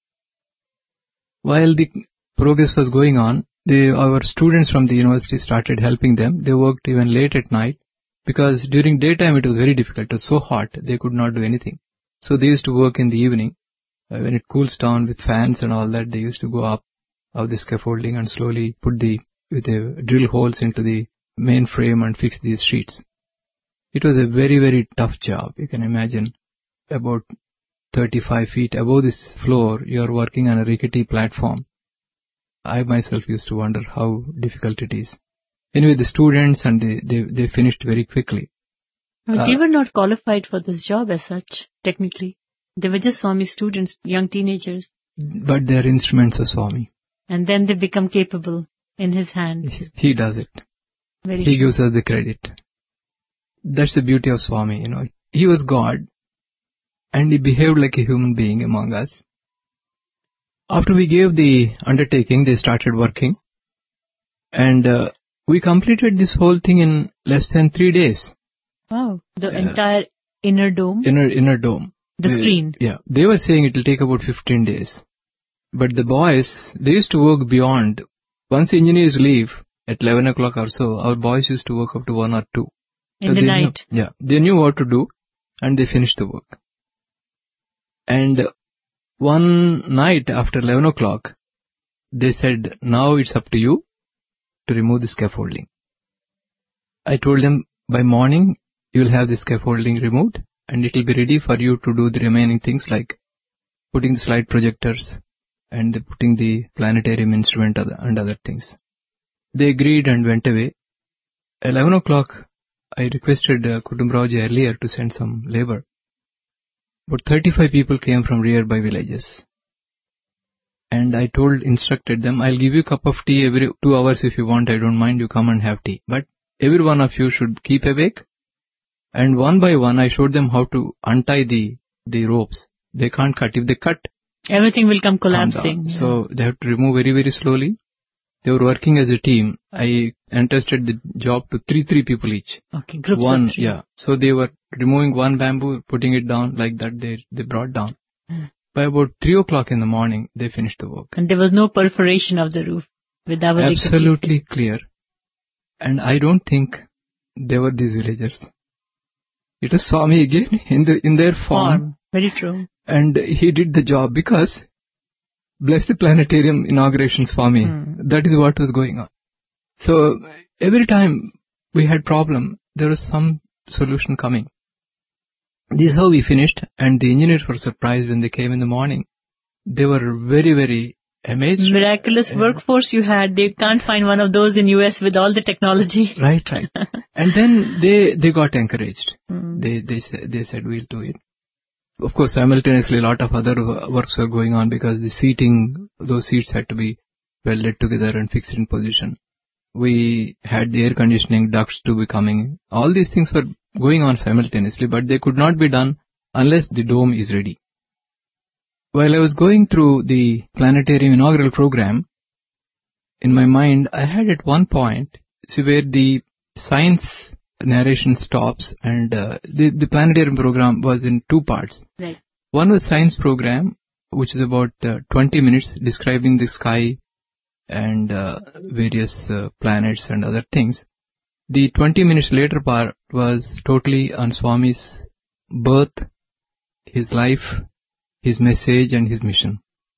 While the progress was going on, They, our students from the university started helping them. They worked even late at night because during daytime it was very difficult. It was so hot, they could not do anything. So they used to work in the evening. Uh, when it cools down with fans and all that, they used to go up of the scaffolding and slowly put the, with the drill holes into the main frame and fix these sheets. It was a very, very tough job. You can imagine about thirty-five feet above this floor, you are working on a rickety platform. I myself used to wonder how difficult it is. Anyway, the students and they, they, they finished very quickly. Well, uh, they were not qualified for this job as such, technically. They were just Swami students, young teenagers. But they are instruments of Swami. And then they become capable in his hands. He does it. Very he gives us the credit. That's the beauty of Swami, you know. He was God and he behaved like a human being among us. After we gave the undertaking, they started working, and uh, we completed this whole thing in less than three days. Wow, the uh, entire inner dome? Inner inner dome. The they, screen? Yeah, they were saying it will take about fifteen days. But the boys, they used to work beyond. Once the engineers leave at eleven o'clock or so, our boys used to work up to one or two. In So the they night. Knew, yeah, they knew what to do and they finished the work. And one night after eleven o'clock, they said, now it's up to you to remove the scaffolding. I told them, by morning, you will have the scaffolding removed and it will be ready for you to do the remaining things like putting the slide projectors and the, putting the planetarium instrument and other things. They agreed and went away. eleven o'clock, I requested uh, Kutumbrauji earlier to send some labor. But thirty-five people came from nearby villages. And I told, instructed them, I'll give you a cup of tea every two hours if you want, I don't mind, you come and have tea. But every one of you should keep awake. And one by one, I showed them how to untie the, the ropes. They can't cut. If they cut, everything will come collapsing. Yeah. So they have to remove very, very slowly. They were working as a team. I entrusted the job to three, three people each. Okay, groups one, of three. Yeah. So they were removing one bamboo, putting it down like that. They they brought down. Mm. By about three o'clock in the morning, they finished the work. And there was no perforation of the roof. With Absolutely clear. And I don't think they were these villagers. It was Swami again in the in their form. form. Very true. And he did the job because bless the planetarium inauguration, Swami. Mm. That is what was going on. So every time we had problem, there was some solution coming. This is how we finished, and the engineers were surprised when they came in the morning. They were very, very amazed. Miraculous uh, workforce you had. They can't find one of those in U S with all the technology. Right, right. And then they, they got encouraged. Mm. They, they, they said, we'll do it. Of course, simultaneously a lot of other works were going on because the seating, those seats had to be welded together and fixed in position. We had the air conditioning ducts to be coming. All these things were going on simultaneously, but they could not be done unless the dome is ready. While I was going through the planetarium inaugural program, in my mind, I had at one point, see where the science narration stops, and uh, the, the planetarium program was in two parts. Right. One was science program, which is about uh, twenty minutes describing the sky and uh, various uh, planets and other things. The twenty minutes later part was totally on Swami's birth, his life, his message and his mission.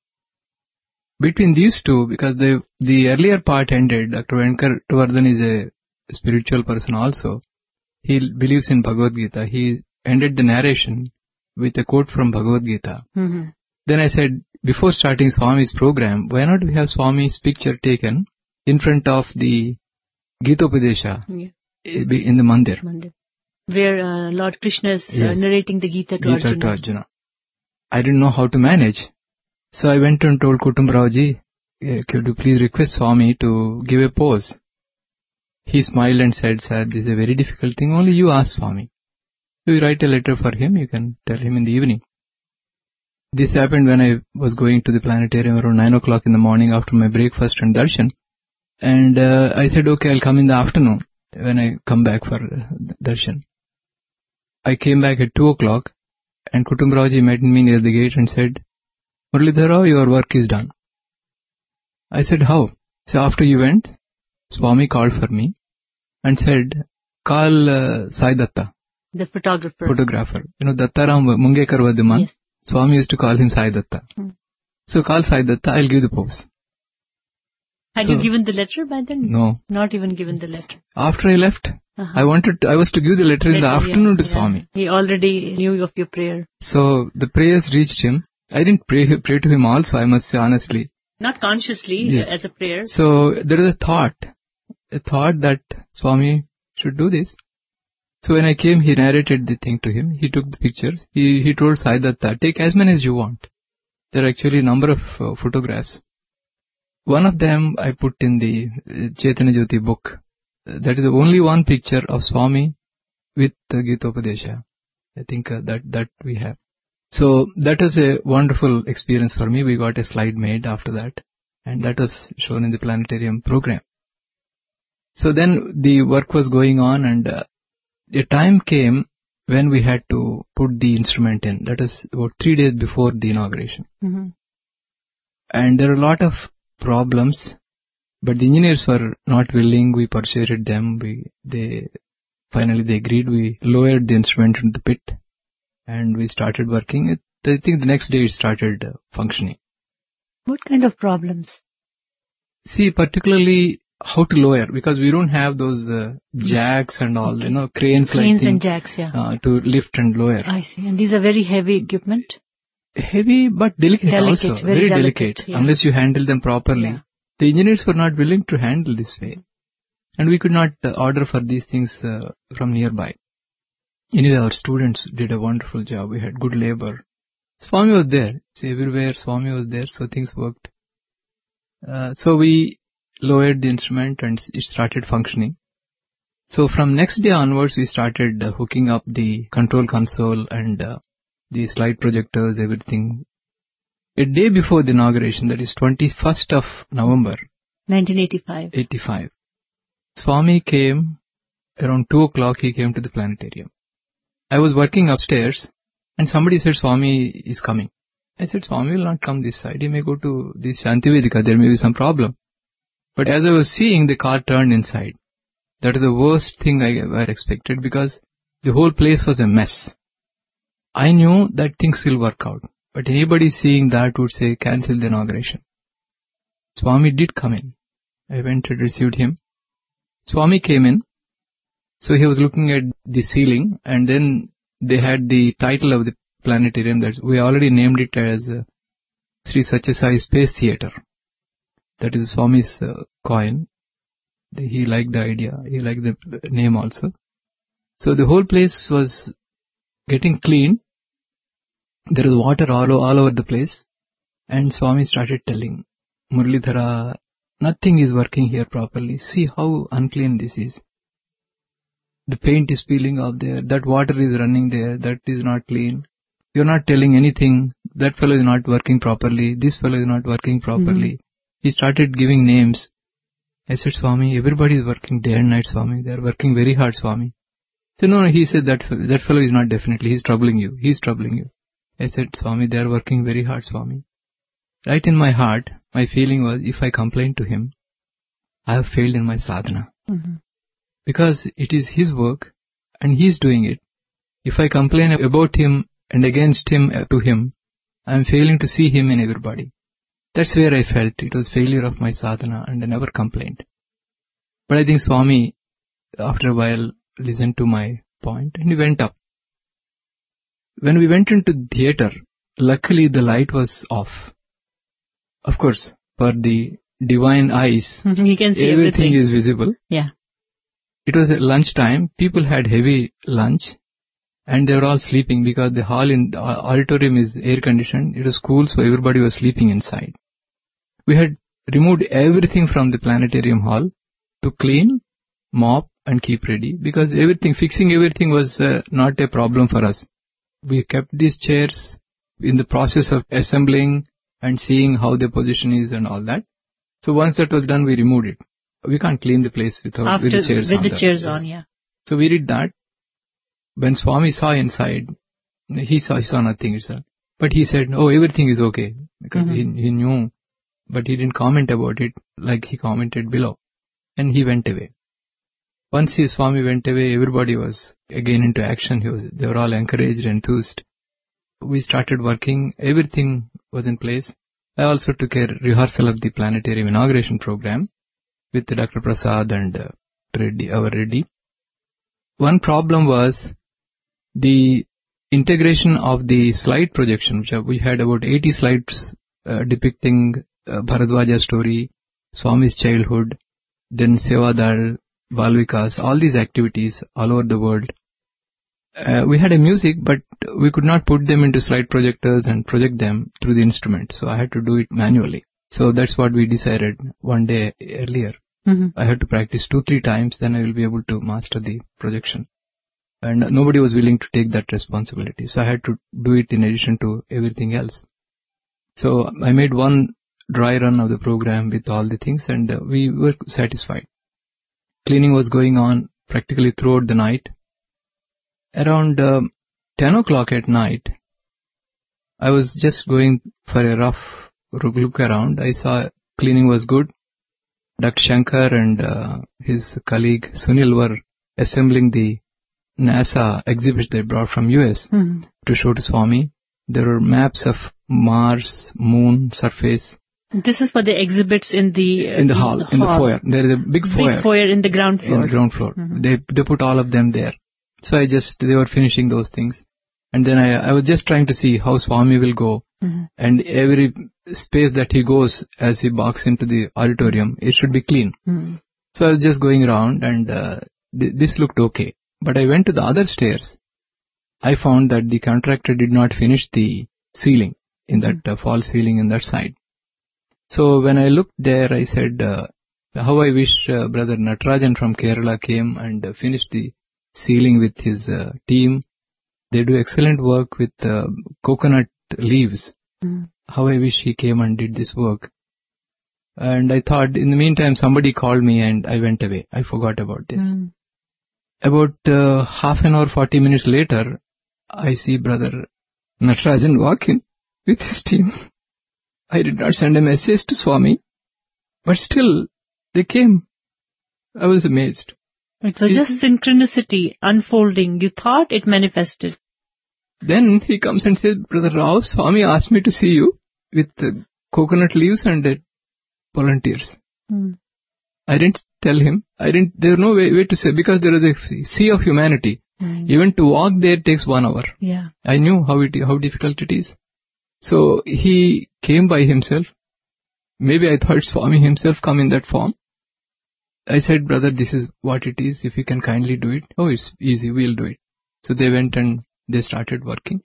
Between these two, because the the earlier part ended, Doctor Venkatavardhan is a spiritual person also. He believes in Bhagavad Gita. He ended the narration with a quote from Bhagavad Gita. Mm-hmm. Then I said, before starting Swami's program, why not we have Swami's picture taken in front of the Gitopadesha yeah. in the mandir. mandir. Where uh, Lord Krishna is yes. uh, narrating the Gita to Gita Arjuna. to Arjuna. I didn't know how to manage. So I went and told Kutumbrauji, could you please request Swami to give a pose? He smiled and said, sir, this is a very difficult thing. Only you ask Swami. You write a letter for him. You can tell him in the evening. This happened when I was going to the planetarium around nine o'clock in the morning after my breakfast and darshan. And uh, I said, okay, I'll come in the afternoon when I come back for uh, darshan. I came back at two o'clock and Kutumbrauji met me near the gate and said, Muralidhar Rao, your work is done. I said, how? So after you went, Swami called for me and said, call uh, Sai Datta. The photographer. Photographer. You know, Dattaram Mungekar was the man. Yes. Swami used to call him Sai Datta. Hmm. So call Sai Datta, I'll give the pose. Had so, you given the letter by then? No. Not even given the letter. After I left, uh-huh. I wanted to, I was to give the letter, letter in the afternoon yeah, to yeah. Swami. He already knew of your prayer. So the prayers reached him. I didn't pray, pray to him also, I must say honestly. Not consciously yes. as a prayer. So there is a thought, a thought that Swami should do this. So when I came, he narrated the thing to him. He took the pictures. He he told Sai Datta, take as many as you want. There are actually a number of uh, photographs. One of them I put in the uh, Chaitanya Jyoti book. Uh, that is the only one picture of Swami with uh, Gitopadesha. I think uh, that that we have. So that was a wonderful experience for me. We got a slide made after that, and that was shown in the planetarium program. So then the work was going on, and uh, a time came when we had to put the instrument in. That was about three days before the inauguration. Mm-hmm. And there were a lot of problems, but the engineers were not willing. We persuaded them. We they finally they agreed. We lowered the instrument into the pit and we started working. It, I think the next day it started uh, functioning. What kind of problems? See, particularly how to lower, because we don't have those uh, jacks and all, okay. you know, cranes, cranes like and jacks, yeah. Uh, to lift and lower. I see. And these are very heavy equipment? Heavy but delicate, delicate also. Very, very delicate, delicate yeah. unless you handle them properly. Yeah. The engineers were not willing to handle this way. And we could not uh, order for these things uh, from nearby. Anyway, our students did a wonderful job. We had good labor. Swami was there. See, everywhere Swami was there, so things worked. Uh, so we lowered the instrument and it started functioning. So from next day onwards, we started uh, hooking up the control console and uh, the slide projectors, everything. A day before the inauguration, that is twenty-first of November, nineteen eighty-five. eighty-five, Swami came around two o'clock. He came to the planetarium. I was working upstairs, and somebody said Swami is coming. I said Swami will not come this side. He may go to this Shantivedika. There may be some problem. But as I was seeing, the car turned inside. That is the worst thing I ever expected, because the whole place was a mess. I knew that things will work out. But anybody seeing that would say, cancel the inauguration. Swami did come in. I went and received him. Swami came in. So he was looking at the ceiling, and then they had the title of the planetarium. That we already named it as uh, Sri Satya Sai Space Theatre. That is Swami's uh, coin. He liked the idea. He liked the name also. So the whole place was getting clean. There was water all, all over the place. And Swami started telling, Muralidhara, nothing is working here properly. See how unclean this is. The paint is peeling off there. That water is running there. That is not clean. You're not telling anything. That fellow is not working properly. This fellow is not working properly. Mm-hmm. He started giving names. I said, Swami, everybody is working day and night, Swami. They are working very hard, Swami. So no, no, he said that that fellow is not definitely. He's troubling you. He's troubling you. I said, Swami, they are working very hard, Swami. Right in my heart, my feeling was, if I complain to him, I have failed in my sadhana. Mm-hmm. Because it is his work and he is doing it. If I complain about him and against him to him, I am failing to see him in everybody. That's where I felt it was failure of my sadhana, and I never complained. But I think Swami, after a while, listened to my point and he went up. When we went into the theatre, luckily the light was off. Of course, for the divine eyes, you can see everything, everything is visible. Yeah. It was at lunchtime. People had heavy lunch and they were all sleeping because the hall in the auditorium is air conditioned. It was cool, so everybody was sleeping inside. We had removed everything from the planetarium hall to clean, mop and keep ready, because everything, fixing everything was uh, not a problem for us. We kept these chairs in the process of assembling and seeing how the position is and all that. So once that was done, we removed it. We can't clean the place without After, with the chairs with on. the the chairs chairs. on, yeah. So we did that. When Swami saw inside, he saw, he saw nothing, itself. But he said, oh, everything is okay, because mm-hmm. he, he knew, but he didn't comment about it like he commented below. And he went away. Once his Swami went away, everybody was again into action. He was, they were all encouraged, enthused. We started working. Everything was in place. I also took a rehearsal of the planetarium inauguration program with Doctor Prasad and uh, Reddy, our Reddy. One problem was the integration of the slide projection, which we had about eighty slides uh, depicting uh, Bharadwaja's story, Swami's childhood, then Sevadal, Balvikas, all these activities all over the world. Uh, we had a music, but we could not put them into slide projectors and project them through the instrument. So I had to do it manually. So that's what we decided one day earlier. Mm-hmm. I had to practice two, three times, then I will be able to master the projection. And nobody was willing to take that responsibility. So I had to do it in addition to everything else. So I made one dry run of the program with all the things, and uh, we were satisfied. Cleaning was going on practically throughout the night. Around uh, ten o'clock at night, I was just going for a rough look around. I saw cleaning was good. Doctor Shankar and uh, his colleague Sunil were assembling the NASA exhibits they brought from U S Hmm. to show to Swami. There were maps of Mars, Moon, surface This is for the exhibits in the uh, in the hall, in the foyer. There is a big foyer. Big foyer in the ground floor. In the ground floor. Mhm. They they put all of them there. So I just, they were finishing those things. And then I, I was just trying to see how Swami will go. Mhm. And every space that he goes as he walks into the auditorium, it should be clean. Hmm. So I was just going around and uh, th- this looked okay. But I went to the other stairs. I found that the contractor did not finish the ceiling, in that uh, false ceiling in that side. So when I looked there, I said, uh, how I wish uh, Brother Natarajan from Kerala came and uh, finished the ceiling with his uh, team. They do excellent work with uh, coconut leaves. Hmm. How I wish he came and did this work. And I thought, in the meantime, somebody called me and I went away. I forgot about this. Hmm. About uh, half an hour, forty minutes later, I see Brother Natarajan walk in with his team. I did not send a message to Swami, but still, they came. I was amazed. It was Is- just synchronicity unfolding. You thought it manifested. Then he comes and says, Brother Rao, Swami asked me to see you with uh, coconut leaves and uh, volunteers. Hmm. I didn't tell him. I didn't, there was no way, way to say, because there is a sea of humanity. Hmm. Even to walk there takes one hour. Yeah. I knew how it, how difficult it is. So he came by himself. Maybe I thought Swami himself come in that form. I said, brother, this is what it is. If you can kindly do it. Oh, it's easy. We'll do it. So they went and they started working.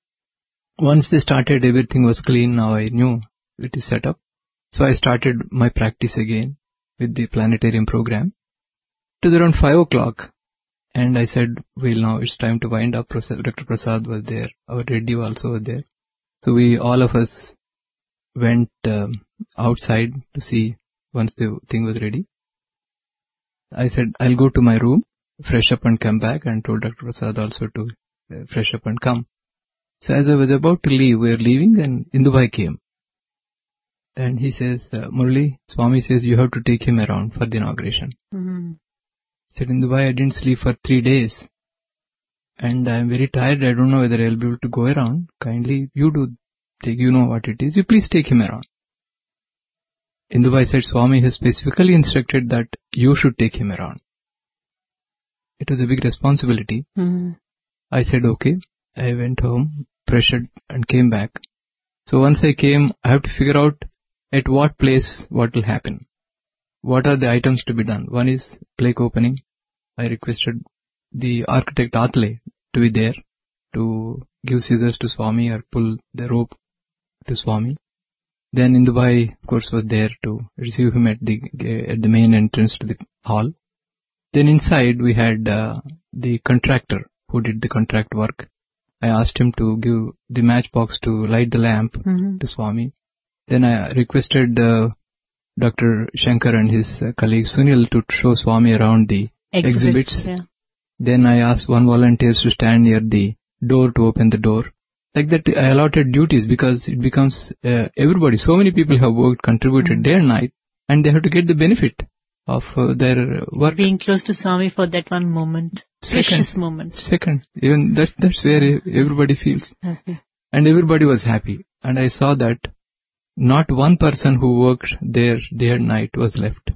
Once they started, everything was clean. Now I knew it is set up. So I started my practice again with the planetarium program. It was around five o'clock. And I said, well, now it's time to wind up. Doctor Prasad was there. Our Reddy also was there. So we, all of us went um, outside to see once the thing was ready. I said, I'll go to my room, fresh up and come back, and told Doctor Prasad also to uh, fresh up and come. So as I was about to leave, we were leaving, then Indubai came. And he says, uh, Murali, Swami says you have to take him around for the inauguration. Hmm. I said, Indubai, I didn't sleep for three days. And I'm very tired. I don't know whether I'll be able to go around. Kindly, you do take, you know what it is. You please take him around. Indubai said, Swami has specifically instructed that you should take him around. It was a big responsibility. Hmm. I said, okay. I went home, pressured, and came back. So once I came, I have to figure out at what place what will happen. What are the items to be done? One is plaque opening. I requested the architect Atle to be there to give scissors to Swami or pull the rope to Swami. Then Indubai, of course, was there to receive him at the at the main entrance to the hall. Then inside we had uh, the contractor who did the contract work. I asked him to give the matchbox to light the lamp Hmm. to Swami. Then I requested uh, Doctor Shankar and his uh, colleague Sunil to show Swami around the exhibits. Yeah. Then I asked one volunteer to stand near the door to open the door. Like that, I allotted duties because it becomes uh, everybody. So many people have worked, contributed Mm. day and night, and they have to get the benefit of uh, their work. Being close to Swami for that one moment. Second. Precious moment. Second, even that's that's where everybody feels, Happy. and everybody was happy. And I saw that not one person who worked there day and night was left.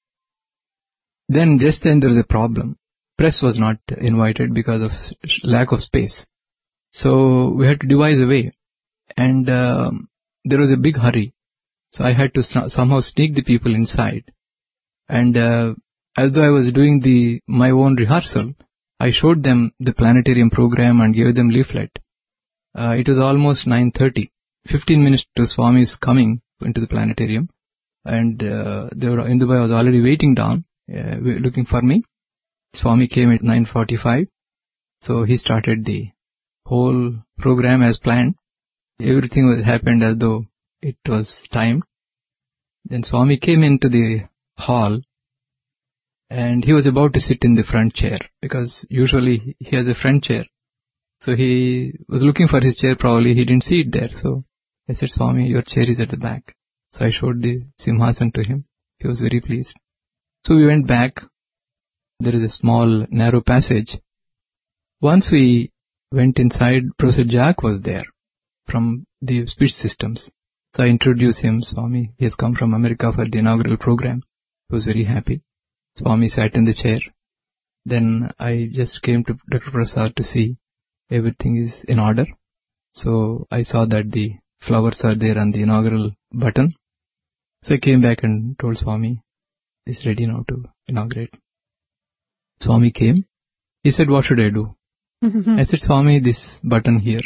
Then just then there was a problem. Press was not invited because of s- lack of space. So we had to devise a way. And um, there was a big hurry. So I had to s- somehow sneak the people inside. And uh, although I was doing the my own rehearsal, I showed them the planetarium program and gave them leaflet. Uh, it was almost nine thirty. fifteen minutes to Swami's coming into the planetarium. And uh, they were, Indubai was already waiting down, uh, looking for me. Swami came at nine forty-five. So he started the whole program as planned. Everything was happened as though it was timed. Then Swami came into the hall and he was about to sit in the front chair because usually he has a front chair. So he was looking for his chair, probably he didn't see it there. So I said, Swami, your chair is at the back. So I showed the Simhasan to him. He was very pleased. So we went back. There is a small narrow passage. Once we went inside, Professor Jack was there from the speech systems. So I introduced him. Swami, he has come from America for the inaugural program. He was very happy. Swami sat in the chair. Then I just came to Doctor Prasad to see everything is in order. So I saw that the flowers are there on the inaugural button. So I came back and told Swami, it's ready now to inaugurate. Swami came. He said, what should I do? I said, Swami, this button here.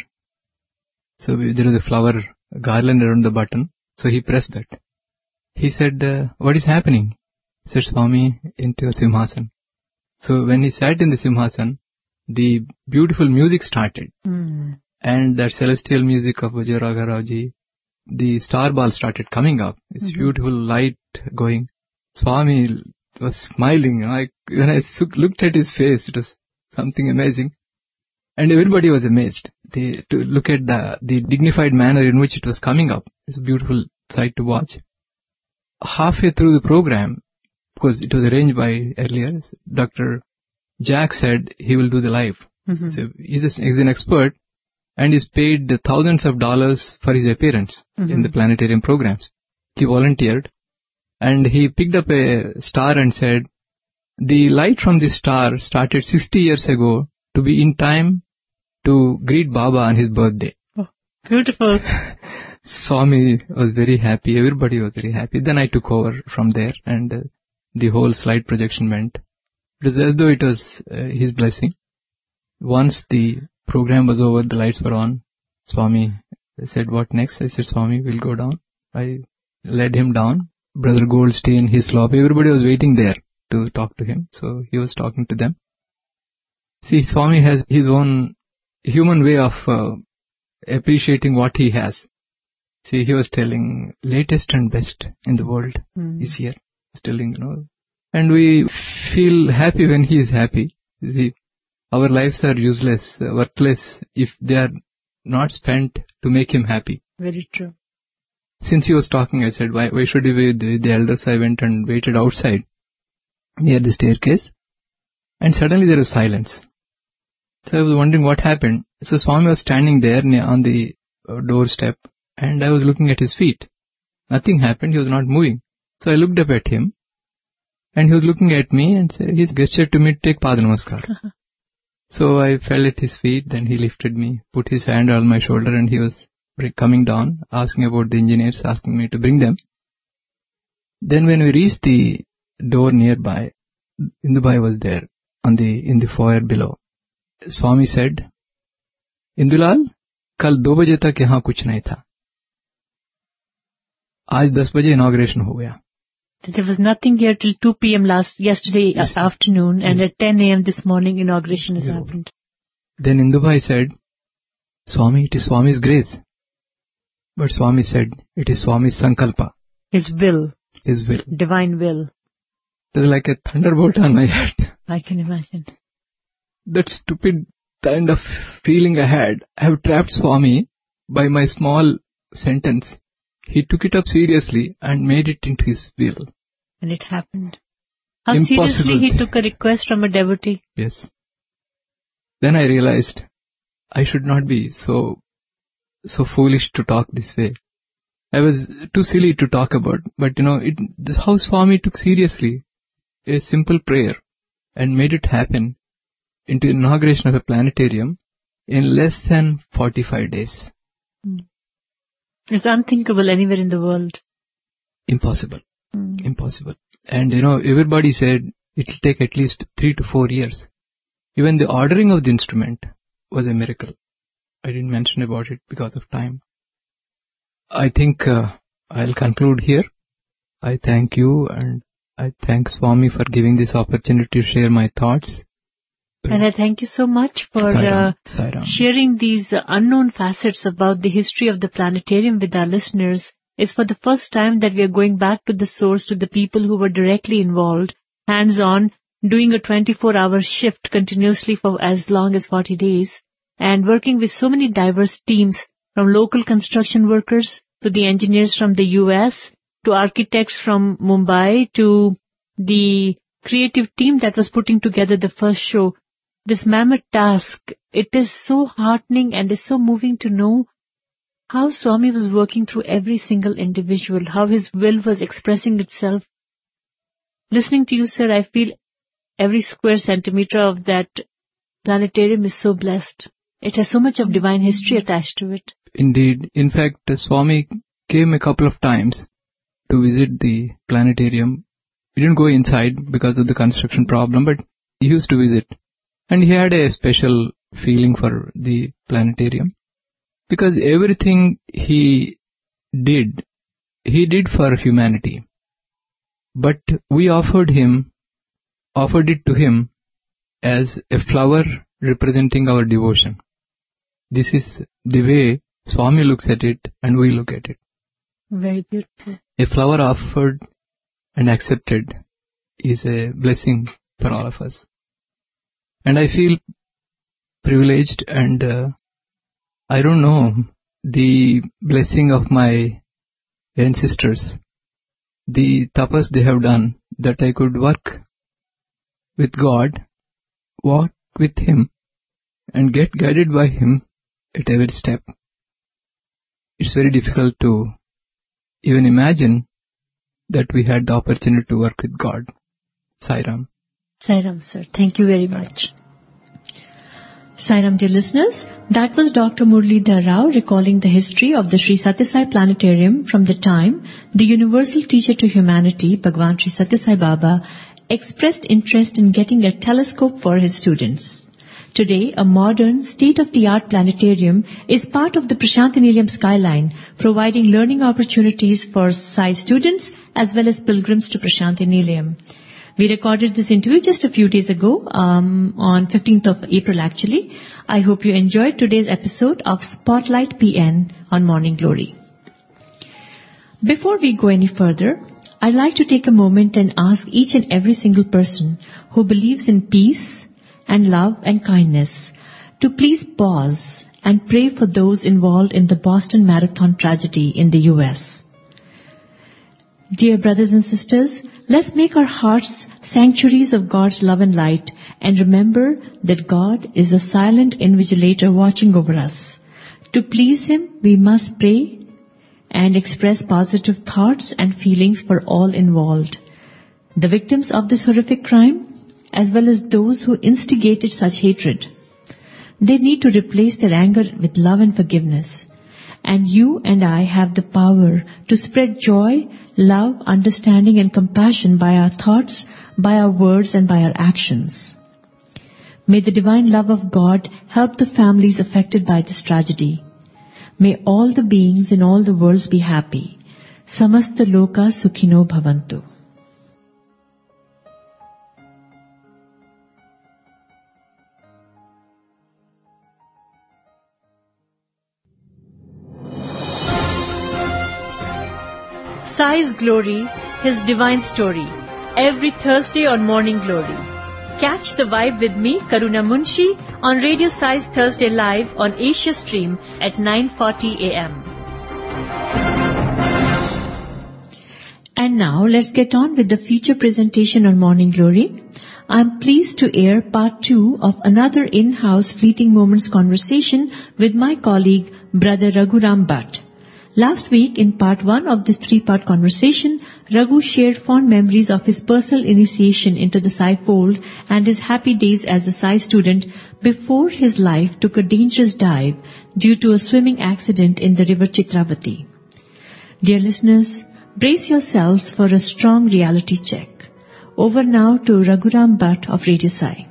So we, there is a flower garland around the button. So he pressed that. He said, uh, what is happening? He said, Swami, into a Simhasan. So when he sat in the Simhasan, the beautiful music started. Mm. And that celestial music of Vijay Raghav Ji, the star ball started coming up. It's mm-hmm. beautiful light going. Swami was smiling. You know, I, when I looked at his face, it was something amazing. And everybody was amazed. They, to look at the, the dignified manner in which it was coming up. It's a beautiful sight to watch. Halfway through the program, because it was arranged by earlier, Doctor Jack said he will do the live. Mm-hmm. So he's, a, he's an expert and he's paid thousands of dollars for his appearance mm-hmm. in the planetarium programs. He volunteered and he picked up a star and said, the light from this star started sixty years ago to be in time to greet Baba on his birthday. Oh, beautiful. Swami was very happy. Everybody was very happy. Then I took over from there and uh, the whole slide projection went. It was as though it was uh, his blessing. Once the program was over, the lights were on. Swami said, what next? I said, Swami, we'll go down. I led him down. Brother Goldstein, Hislop, everybody was waiting there to talk to him. So he was talking to them. See, Swami has his own human way of uh, appreciating what he has. See, he was telling latest and best in the world mm. is here. He's telling, you know, and we feel happy when he is happy. See, our lives are useless, uh, worthless if they are not spent to make him happy. Very true. Since he was talking, I said, why, why should he be the, the elders? I went and waited outside near the staircase and suddenly there was silence. So I was wondering what happened. So Swami was standing there on the doorstep and I was looking at his feet. Nothing happened. He was not moving. So I looked up at him and he was looking at me and said, he gestured to me to take Pada Namaskar. So I fell at his feet, then he lifted me, put his hand on my shoulder and he was coming down, asking about the engineers, asking me to bring them. Then when we reached the door nearby, Indubai was there on the, in the foyer below. Swami said, Indulal, kal do baje tak yahan kuch nahi tha. Aaj ten baje inauguration ho gaya. There was nothing here till two p.m. last yesterday yes. afternoon, and yes. at ten a.m. this morning inauguration has yeah. happened. Then Indubai said, Swami, it is Swami's grace. But Swami said, it is Swami's sankalpa. His will. His will. Divine will. It was like a thunderbolt on my head. I can imagine. That stupid kind of feeling I had. I have trapped Swami by my small sentence. He took it up seriously and made it into his will. And it happened. How Impossible seriously he thing. took a request from a devotee. Yes. Then I realized I should not be so, so foolish to talk this way. I was too silly to talk about, but you know, it, this how Swami took seriously a simple prayer and made it happen into inauguration of a planetarium in less than forty-five days. Mm. It's unthinkable anywhere in the world. Impossible. Mm. Impossible. And you know, everybody said it will take at least three to four years. Even the ordering of the instrument was a miracle. I didn't mention about it because of time. I think uh, I'll conclude here. I thank you and I thank Swami for giving this opportunity to share my thoughts. And I thank you so much for Sairam, uh, Sairam. sharing these uh, unknown facets about the history of the planetarium with our listeners. It's for the first time that we are going back to the source, to the people who were directly involved, hands-on, doing a twenty-four hour shift continuously for as long as forty days, and working with so many diverse teams, from local construction workers to the engineers from the U S, to architects from Mumbai, to the creative team that was putting together the first show. this mammoth task, it is so heartening and is so moving to know how Swami was working through every single individual, how his will was expressing itself. Listening to you, sir, I feel every square centimeter of that planetarium is so blessed. It has so much of divine history attached to it. Indeed. In fact, Swami came a couple of times to visit the planetarium. We didn't go inside because of the construction problem, but he used to visit. And he had a special feeling for the planetarium, because everything he did, he did for humanity. But we offered him, offered it to him as a flower representing our devotion. This is the way Swami looks at it and we look at it. Very beautiful. A flower offered and accepted is a blessing for all of us. And I feel privileged, and uh, I don't know, the blessing of my ancestors, the tapas they have done, that I could work with God, walk with Him, and get guided by Him at every step. It's very difficult to even imagine that we had the opportunity to work with God. Sai Ram. Sai Ram, sir. Thank you very much. Sai Ram, dear listeners, that was Doctor Muralidhar Rao recalling the history of the Sri Sathya Sai Planetarium from the time the universal teacher to humanity, Bhagwan Sri Sathya Sai Baba, expressed interest in getting a telescope for his students. Today, a modern, state-of-the-art planetarium is part of the Prasanthi Nilayam skyline, providing learning opportunities for Sai students as well as pilgrims to Prasanthi Nilayam. We recorded this interview just a few days ago, um, on fifteenth of April actually. I hope you enjoyed today's episode of Spotlight P N on Morning Glory. Before we go any further, I'd like to take a moment and ask each and every single person who believes in peace and love and kindness to please pause and pray for those involved in the Boston Marathon tragedy in the U S. Dear brothers and sisters, let's make our hearts sanctuaries of God's love and light and remember that God is a silent invigilator watching over us. To please Him, we must pray and express positive thoughts and feelings for all involved. The victims of this horrific crime, as well as those who instigated such hatred. They need to replace their anger with love and forgiveness. And you and I have the power to spread joy, love, understanding and compassion by our thoughts, by our words and by our actions. May the divine love of God help the families affected by this tragedy. May all the beings in all the worlds be happy. Samasta loka sukhino bhavantu. Sai's Glory, His Divine Story, every Thursday on Morning Glory. Catch the vibe with me, Karuna Munshi, on Radio Sai's Thursday Live on Asia Stream at nine forty a.m. And now let's get on with the feature presentation on Morning Glory. I'm pleased to air part two of another in-house Fleeting Moments conversation with my colleague, Brother Raghuram Bhatt. Last week, in part one of this three-part conversation, Raghu shared fond memories of his personal initiation into the Sai fold and his happy days as a Sai student before his life took a dangerous dive due to a swimming accident in the river Chitravati. Dear listeners, brace yourselves for a strong reality check. Over now to Raghuram Bhatt of Radio Sai.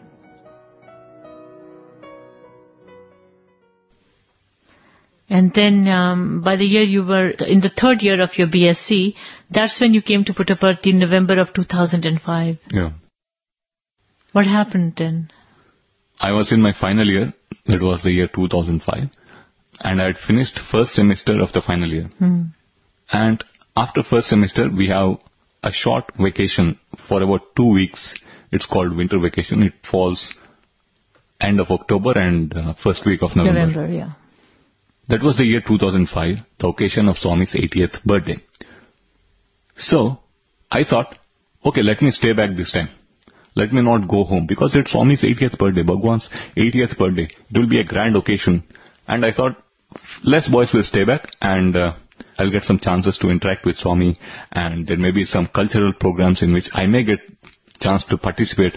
And then um, by the year you were in the third year of your B S c, that's when you came to Puttaparthi in November of two thousand five. Yeah. What happened then? I was in my final year. It was the year two thousand five. And I had finished first semester of the final year. Hmm. And after first semester, we have a short vacation for about two weeks. It's called winter vacation. It falls end of October and uh, first week of November. November, yeah. That was the year two thousand five, the occasion of Swami's eightieth birthday. So, I thought, okay, let me stay back this time. let me not go home because it's Swami's eightieth birthday, Bhagwan's eightieth birthday. It will be a grand occasion. And I thought, less boys will stay back and uh, I'll get some chances to interact with Swami, and there may be some cultural programs in which I may get chance to participate.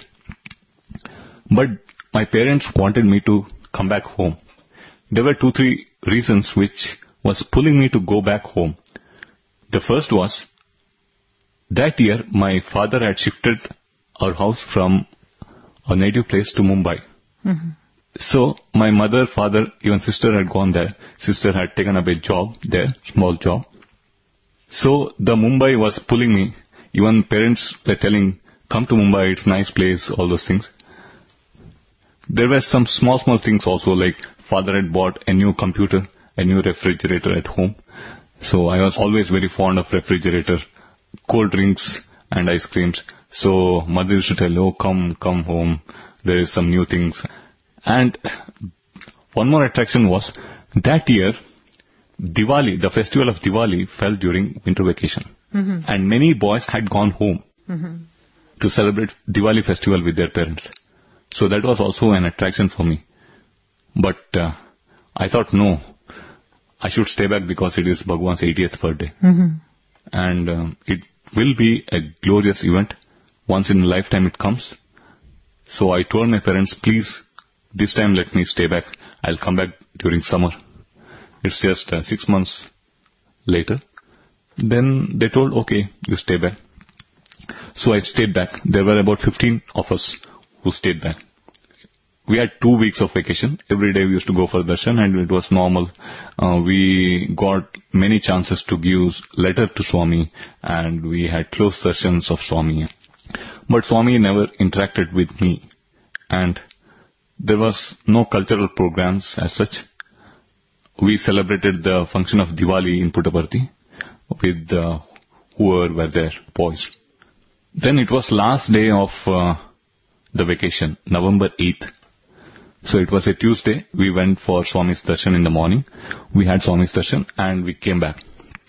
But my parents wanted me to come back home. There were two, three reasons which was pulling me to go back home. The first was, that year my father had shifted our house from our native place to Mumbai. Mm-hmm. So my mother, father, even sister had gone there. Sister had taken up a job there, small job. So the Mumbai was pulling me. Even parents were telling, come to Mumbai, it's a nice place, all those things. There were some small, small things also, like father had bought a new computer, a new refrigerator at home. So I was always very fond of refrigerator, cold drinks and ice creams. So mother used to tell, oh, come, come home. There is some new things. And one more attraction was, that year, Diwali, the festival of Diwali, fell during winter vacation. Mm-hmm. And many boys had gone home mm-hmm. to celebrate Diwali festival with their parents. So that was also an attraction for me. But uh, I thought, no, I should stay back because it is Bhagwan's eightieth birthday. Mm-hmm. And um, it will be a glorious event. Once in a lifetime it comes. So I told my parents, please, this time let me stay back. I'll come back during summer. It's just uh, six months later. Then they told, okay, you stay back. So I stayed back. There were about fifteen of us who stayed back. We had two weeks of vacation. Every day we used to go for darshan and it was normal. Uh, we got many chances to give letter to Swami and we had close darshans of Swami. But Swami never interacted with me. And there was no cultural programs as such. We celebrated the function of Diwali in Puttaparthi with uh, whoever were there, boys. Then it was last day of uh, the vacation, November eighth. So it was a Tuesday. We went for Swami's darshan in the morning. We had Swami's darshan and we came back.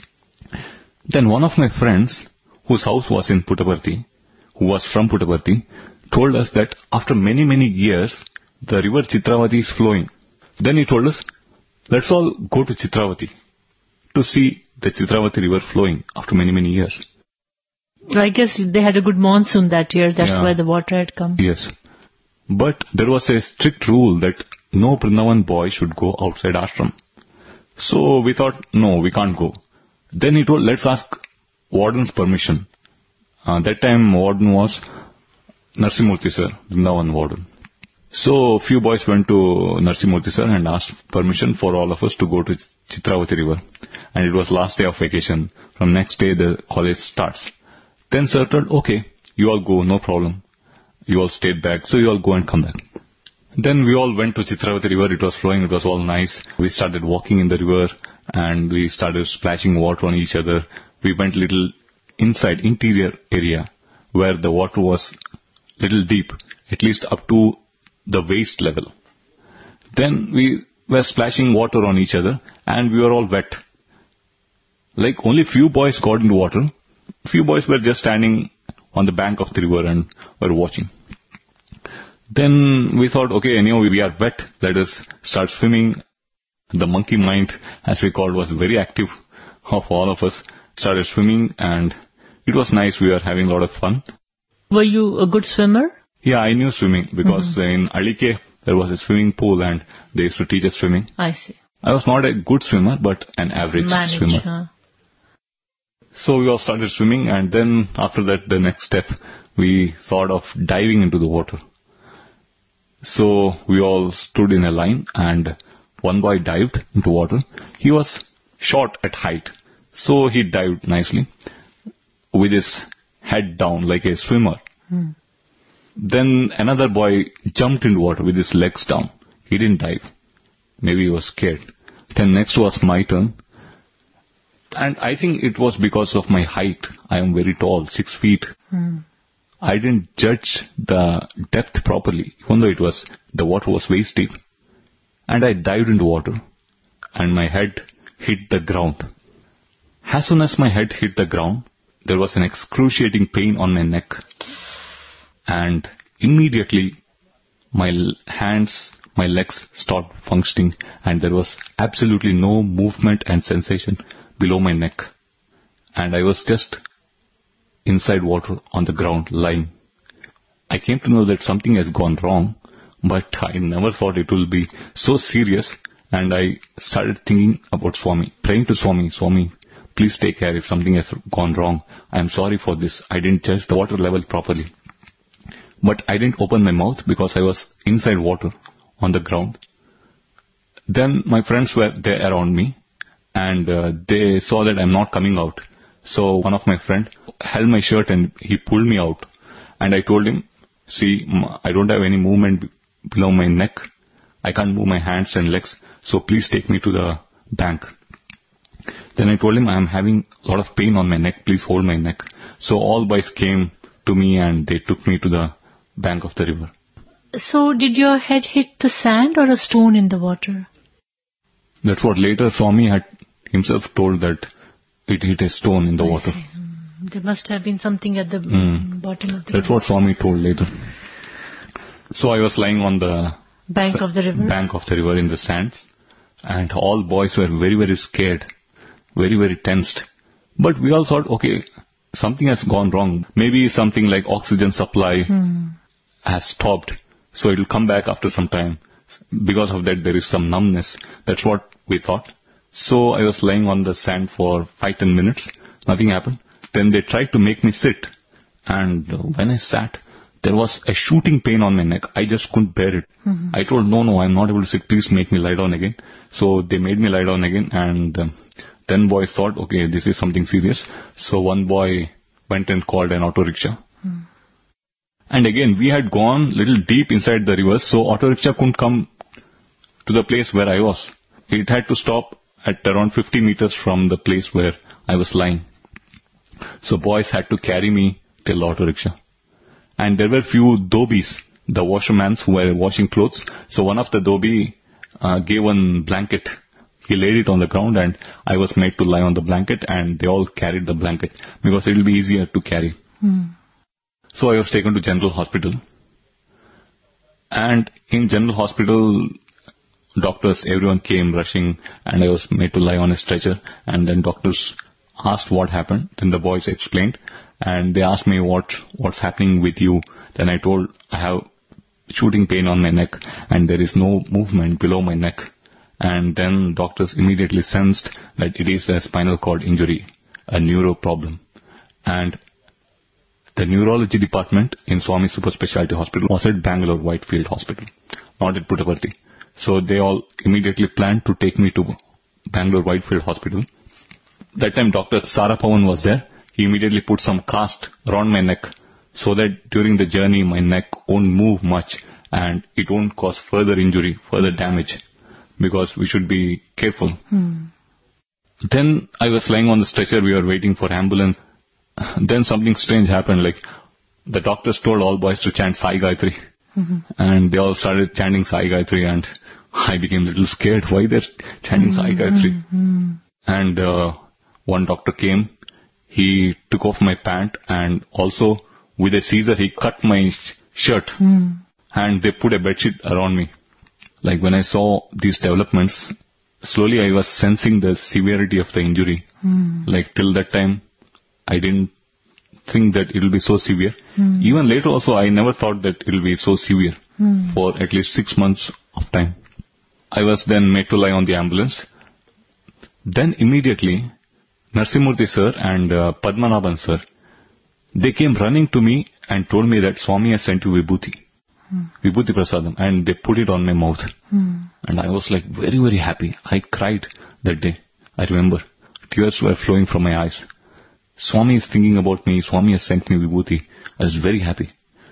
Then one of my friends, whose house was in Puttaparthi, who was from Puttaparthi, told us that after many, many years, the river Chitravati is flowing. Then he told us, let's all go to Chitravati to see the Chitravati river flowing after many, many years. I guess they had a good monsoon that year. That's yeah. why the water had come. Yes. But there was a strict rule that no Vrindavan boy should go outside ashram. So we thought, no, we can't go. Then he told, let's ask warden's permission. Uh, that time warden was Narsimurti sir, Vrindavan warden. So few boys went to Narsimurti sir and asked permission for all of us to go to Chitravati river. And it was last day of vacation. From next day the college starts. Then sir told, okay, you all go, no problem. You all stayed back, so you all go and come back. Then we all went to Chitravati river. It was flowing, it was all nice. We started walking in the river and we started splashing water on each other. We went little inside, interior area where the water was little deep, at least up to the waist level. Then we were splashing water on each other and we were all wet. Like only few boys got into water. Few boys were just standing on the bank of the river and were watching. Then we thought, okay, anyhow we are wet, let us start swimming. The monkey mind, as we called, was very active of all of us. Started swimming and it was nice. We were having a lot of fun. Were you a good swimmer? Yeah, I knew swimming because mm-hmm. in Alike there was a swimming pool and they used to teach us swimming. I see. I was not a good swimmer but an average Manage, swimmer. Huh? So we all started swimming and then after that the next step we thought of diving into the water. So we all stood in a line and one boy dived into water. He was short at height. So he dived nicely with his head down like a swimmer. Hmm. Then another boy jumped into water with his legs down. He didn't dive. Maybe he was scared. Then next was my turn. And I think it was because of my height. I am very tall, six feet. Hmm. I didn't judge the depth properly, even though it was, the water was waist deep. And I dived into water and my head hit the ground. As soon as my head hit the ground, there was an excruciating pain on my neck. And immediately my l- hands, my legs stopped functioning, and there was absolutely no movement and sensation below my neck. And I was just inside water on the ground lying. I came to know that something has gone wrong, but I never thought it will be so serious. And I started thinking about Swami, praying to Swami, Swami, please take care if something has gone wrong. I am sorry for this. I didn't judge the water level properly. But I didn't open my mouth because I was inside water on the ground. Then my friends were there around me, and uh, they saw that I'm not coming out. So one of my friends held my shirt and he pulled me out. And I told him, see, I don't have any movement below my neck. I can't move my hands and legs. So please take me to the bank. Then I told him, I'm having a lot of pain on my neck. Please hold my neck. So all boys came to me and they took me to the bank of the river. So did your head hit the sand or a stone in the water? That's what later Swami had himself told, that it hit a stone in the I water. see. Mm, There must have been something at the Mm. bottom of the That's river. what Swami told later. So I was lying on the Bank sa- of the river? bank of the river in the sands, and all boys were very, very scared, very, very tensed. But we all thought, okay, something has gone wrong. Maybe something like oxygen supply Hmm. has stopped, so it will come back after some time. Because of that, there is some numbness. That's what we thought. So I was lying on the sand for five, ten minutes. Nothing happened. Then they tried to make me sit. And uh, when I sat, there was a shooting pain on my neck. I just couldn't bear it. Mm-hmm. I told, no, no, I'm not able to sit. Please make me lie down again. So they made me lie down again. And um, then boys thought, okay, this is something serious. So one boy went and called an auto rickshaw. Mm. And again, we had gone little deep inside the river, so auto rickshaw couldn't come to the place where I was. It had to stop at around fifty meters from the place where I was lying. So boys had to carry me till the auto rickshaw. And there were few dhobis, the washermen who were washing clothes. So one of the dhobi uh, gave one blanket. He laid it on the ground and I was made to lie on the blanket, and they all carried the blanket because it will be easier to carry. Hmm. So I was taken to general hospital. And in general hospital, doctors, everyone came rushing, and I was made to lie on a stretcher. And then doctors asked what happened. Then the boys explained, and they asked me what what's happening with you. Then I told, I have shooting pain on my neck, and there is no movement below my neck. And then doctors immediately sensed that it is a spinal cord injury, a neuro problem. And the neurology department in Swami Super Specialty Hospital was at Bangalore Whitefield Hospital, not at Puttaparthi. So they all immediately planned to take me to Bangalore Whitefield Hospital. That time Doctor Sarapavan was there. He immediately put some cast around my neck so that during the journey my neck won't move much and it won't cause further injury, further damage, because we should be careful. Hmm. Then I was lying on the stretcher. We were waiting for ambulance. Then something strange happened, like the doctors told all boys to chant Sai Gayatri. Mm-hmm. And they all started chanting Sai Gayatri, and I became a little scared. Why they're chanting Mm-hmm. Sai Gayatri? Mm-hmm. And uh, one doctor came. He took off my pant, and also with a scissor he cut my sh- shirt. Mm. And they put a bedsheet around me. Like when I saw these developments, slowly I was sensing the severity of the injury. Mm. Like till that time, I didn't think that it will be so severe. Mm. Even later also, I never thought that it will be so severe Mm. for at least six months of time. I was then made to lie on the ambulance. Then immediately, Narsimurthy sir and uh, Padmanabhan sir, they came running to me and told me that Swami has sent you Vibhuti, Mm. Vibhuti Prasadam, and they put it on my mouth. Mm. And I was like very, very happy. I cried that day. I remember. Tears were flowing from my eyes. Swami is thinking about me. Swami has sent me Vibhuti. I was very happy.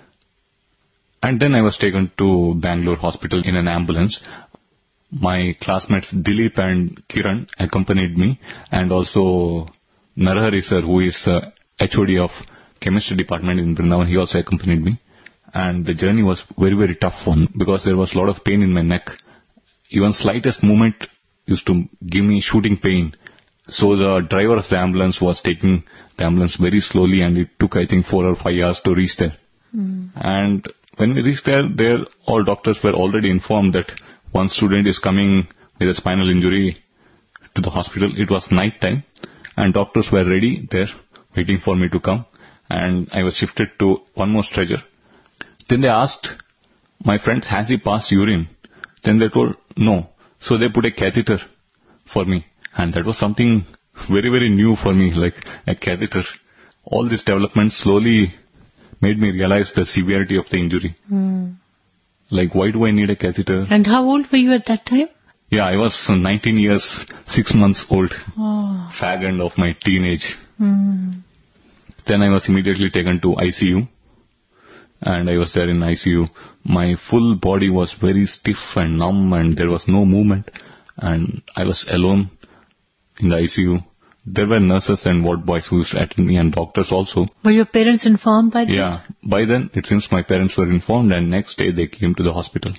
And then I was taken to Bangalore Hospital in an ambulance. My classmates Dilip and Kiran accompanied me, and also Narahari sir, who is uh, H O D of chemistry department in Vrindavan, he also accompanied me. And the journey was very, very tough one because there was a lot of pain in my neck. Even slightest movement used to give me shooting pain. So the driver of the ambulance was taking the ambulance very slowly, and it took, I think, four or five hours to reach there. Mm. And when we reached there, there all doctors were already informed that one student is coming with a spinal injury to the hospital. It was night time, and doctors were ready there, waiting for me to come, and I was shifted to one more stretcher. Then they asked my friend, has he passed urine? Then they told, no. So they put a catheter for me, and that was something very, very new for me, like a catheter. All this development slowly made me realize the severity of the injury. Mm. Like, why do I need a catheter? And how old were you at that time? Yeah, I was nineteen years, six months old. Oh. Fag end of my teenage. Mm. Then I was immediately taken to I C U. And I was there in I C U. My full body was very stiff and numb, and there was no movement. And I was alone in the I C U. There were nurses and ward boys who used to attend me, and doctors also. Were your parents informed by then? Yeah. By then, it seems my parents were informed, and next day they came to the hospital.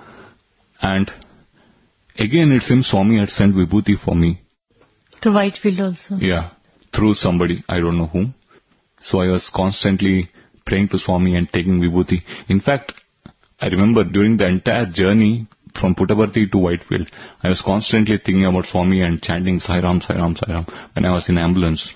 And again, it seems Swami had sent Vibhuti for me. To Whitefield also? Yeah. Through somebody, I don't know whom. So I was constantly praying to Swami and taking Vibhuti. In fact, I remember during the entire journey from Puttaparthi to Whitefield, I was constantly thinking about Swami and chanting Sai Ram, Sai Ram, Sai Ram when I was in ambulance.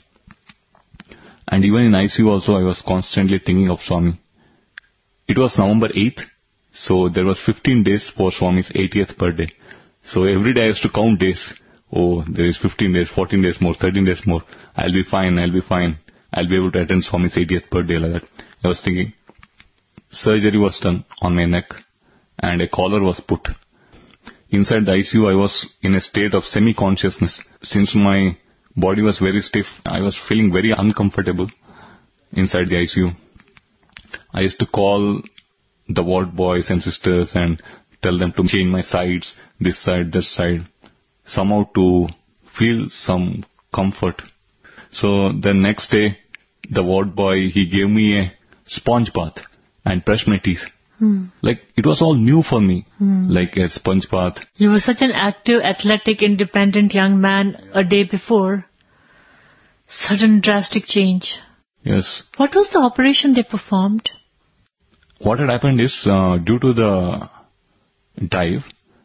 And even in I C U also, I was constantly thinking of Swami. It was November eighth, so there was fifteen days for Swami's eightieth birthday. So every day I used to count days. Oh, there is fifteen days, fourteen days more, thirteen days more. I'll be fine, I'll be fine. I'll be able to attend Swami's eightieth birthday, like that. I was thinking. Surgery was done on my neck, and a collar was put. Inside the I C U, I was in a state of semi-consciousness. Since my body was very stiff, I was feeling very uncomfortable inside the I C U. I used to call the ward boys and sisters and tell them to change my sides, this side, this side, somehow to feel some comfort. So the next day, the ward boy, he gave me a sponge bath and brushed my teeth. Hmm. Like, it was all new for me, hmm. like a sponge bath. You were such an active, athletic, independent young man a day before. Sudden drastic change. Yes. What was the operation they performed? What had happened is, uh, due to the dive,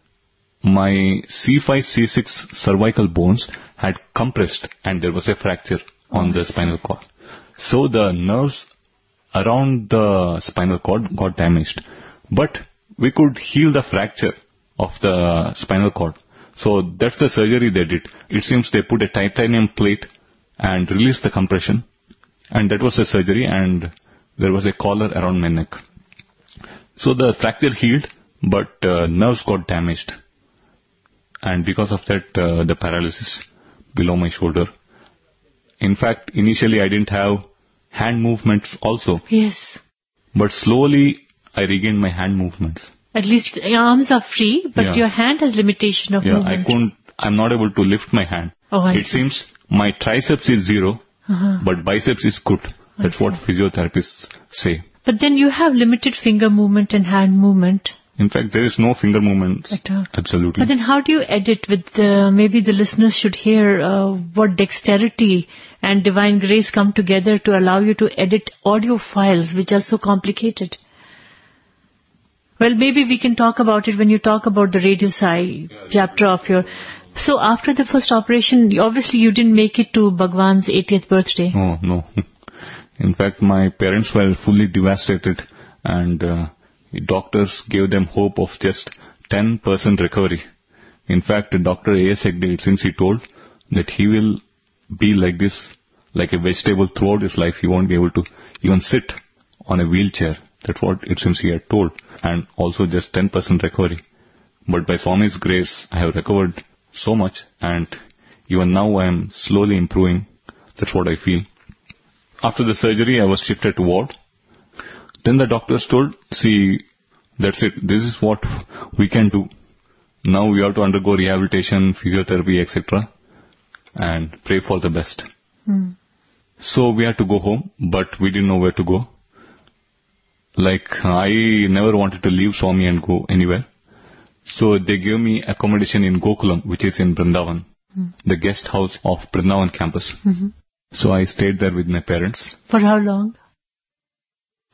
my C five C six cervical bones had compressed and there was a fracture on the spinal cord. So the nerves around the spinal cord got damaged. But we could heal the fracture of the spinal cord. So that's the surgery they did. It seems they put a titanium plate and released the compression. And that was the surgery, and there was a collar around my neck. So the fracture healed, but uh, nerves got damaged. And because of that, uh, the paralysis below my shoulder. In fact, initially I didn't have hand movements also. Yes. But slowly I regained my hand movements. At least your arms are free, but Yeah. your hand has limitation of Yeah, movement. I couldn't, I'm not able to lift my hand. Oh, I it see. seems my triceps is zero, Uh-huh. but biceps is good. That's I what see. physiotherapists say. But then you have limited finger movement and hand movement. In fact, there is no finger movement. At all. Absolutely. But then how do you edit with the, maybe the listeners should hear uh, what dexterity and divine grace come together to allow you to edit audio files which are so complicated. Well, maybe we can talk about it when you talk about the Radio Sai chapter of your... So after the first operation, obviously you didn't make it to Bhagwan's eightieth birthday. Oh, no. In fact, my parents were fully devastated, and uh, doctors gave them hope of just ten percent recovery. In fact, Doctor A S Hegde, it seems he told that he will be like this, like a vegetable throughout his life. He won't be able to even sit on a wheelchair. That's what it seems he had told. And also just ten percent recovery. But by Swami's grace, I have recovered so much, and even now I am slowly improving. That's what I feel. After the surgery, I was shifted to ward. Then the doctors told, see, that's it. This is what we can do. Now we have to undergo rehabilitation, physiotherapy, et cetera, and pray for the best. Hmm. So we had to go home, but we didn't know where to go. Like, I never wanted to leave Swami and go anywhere. So they gave me accommodation in Gokulam, which is in Vrindavan, Hmm. the guest house of Vrindavan campus. Mm-hmm. So I stayed there with my parents. For how long?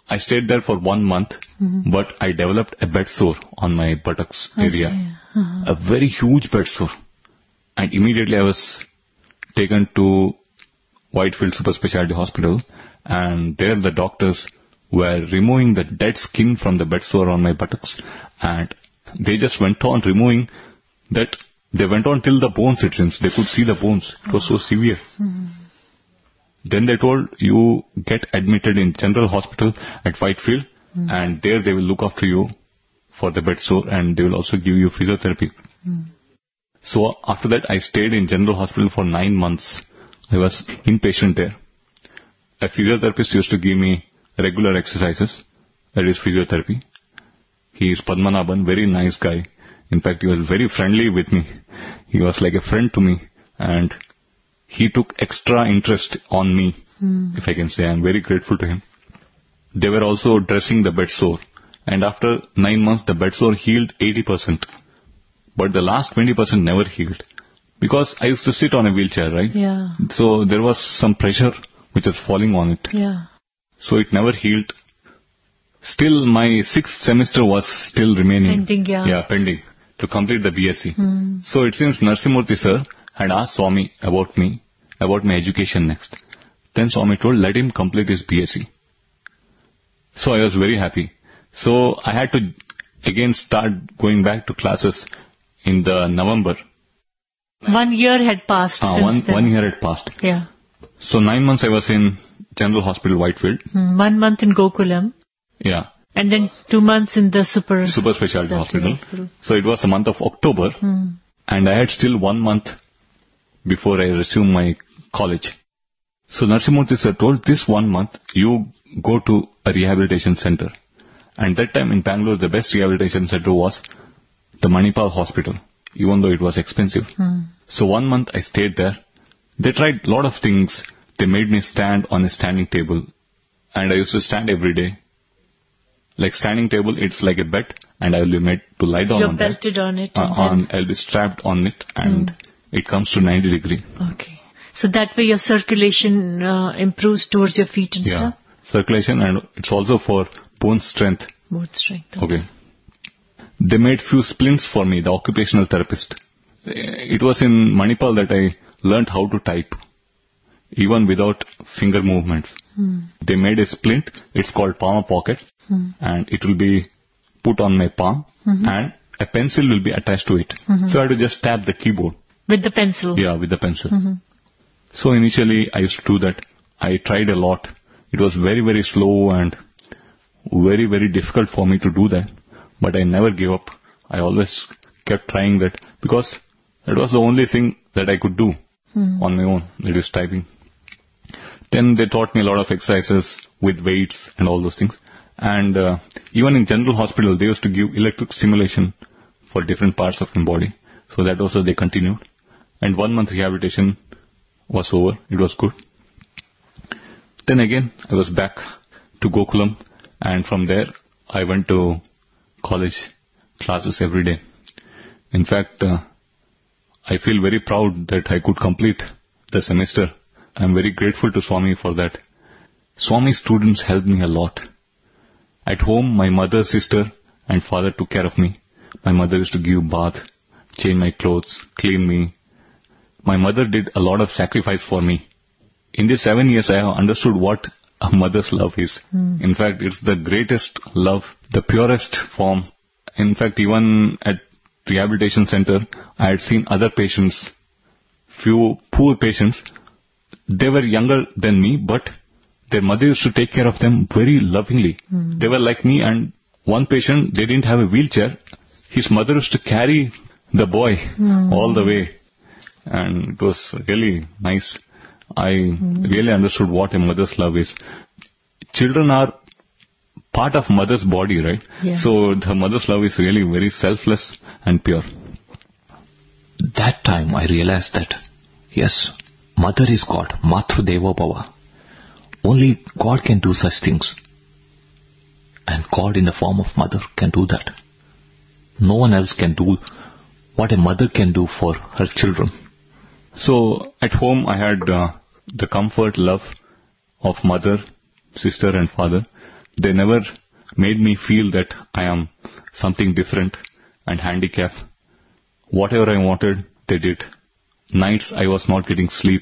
I stayed there for one month, mm-hmm. but I developed a bed sore on my buttocks area. Uh-huh. A very huge bed sore. And immediately I was taken to Whitefield Super Specialty Hospital, and there the doctors were removing the dead skin from the bed sore on my buttocks, and they just went on removing that. They went on till the bones, it seems. They could see the bones. It was so severe. Mm-hmm. Then they told, you get admitted in General Hospital at Whitefield, mm-hmm. and there they will look after you for the bed sore, and they will also give you physiotherapy. Mm-hmm. So after that, I stayed in General Hospital for nine months. I was inpatient there. A physiotherapist used to give me regular exercises, that is physiotherapy. He is Padmanabhan, very nice guy. In fact, he was very friendly with me. He was like a friend to me, and he took extra interest on me, mm. if I can say. I'm very grateful to him. They were also dressing the bed sore, and after nine months, the bed sore healed eighty percent. But the last twenty percent never healed, because I used to sit on a wheelchair, right? Yeah. So there was some pressure which was falling on it. Yeah. So it never healed. Still, my sixth semester was still remaining. Pending, yeah. Yeah, pending. To complete the B S c. Hmm. So it seems Narasimhamurthy sir had asked Swami about me, about my education next. Then Swami told, let him complete his B S c. So I was very happy. So I had to again start going back to classes in the November. One year had passed. Ah, since one, then. one year had passed. Yeah. So nine months I was in General Hospital, Whitefield. Hmm. One month in Gokulam. Yeah. And then two months in the Super... Super Specialty Hospital. Hospital. So it was the month of October. Hmm. And I had still one month before I resumed my college. So Narasimhamurthy sir told, this one month you go to a rehabilitation center. And that time in Bangalore, the best rehabilitation center was the Manipal Hospital, even though it was expensive. Hmm. So one month I stayed there. They tried a lot of things. They made me stand on a standing table. And I used to stand every day. Like standing table, it's like a bed, and I will be made to lie down You're on belted that. on it. Uh, And on, I'll be strapped on it, and mm. it comes to ninety degree. Okay. So that way your circulation uh, improves towards your feet and yeah. stuff? Circulation, and it's also for bone strength. Bone strength. Okay. okay. They made few splints for me, the occupational therapist. It was in Manipal that I learned how to type, even without finger movements. Hmm. They made a splint, it's called Palm Pocket, hmm. and it will be put on my palm, mm-hmm. and a pencil will be attached to it. Mm-hmm. So I had to just tap the keyboard. With the pencil? Yeah, with the pencil. Mm-hmm. So initially I used to do that. I tried a lot. It was very, very slow and very, very difficult for me to do that. But I never gave up. I always kept trying that, because that was the only thing that I could do mm. on my own, that is typing. Then they taught me a lot of exercises with weights and all those things. And uh, even in General Hospital, they used to give electric stimulation for different parts of my body. So that also they continued. And one month rehabilitation was over. It was good. Then again, I was back to Gokulam. And from there, I went to college classes every day. In fact, uh, I feel very proud that I could complete the semester. I'm very grateful to Swami for that. Swami's students helped me a lot. At home, my mother, sister, and father took care of me. My mother used to give bath, change my clothes, clean me. My mother did a lot of sacrifice for me. In these seven years, I have understood what a mother's love is. Mm. In fact, it's the greatest love, the purest form. In fact, even at rehabilitation center, I had seen other patients, few poor patients. They were younger than me, but their mother used to take care of them very lovingly. Mm. They were like me, and one patient, they didn't have a wheelchair. His mother used to carry the boy mm. all the way. And it was really nice. I mm. really understood what a mother's love is. Children are part of mother's body, right? Yeah. So the mother's love is really very selfless and pure. That time I realized that, yes, Mother is God, Matru Deva Bhava. Only God can do such things. And God in the form of Mother can do that. No one else can do what a mother can do for her children. So at home I had uh, the comfort, love of mother, sister and father. they never made me feel that I am something different and handicapped. Whatever I wanted, they did. Nights I was not getting sleep.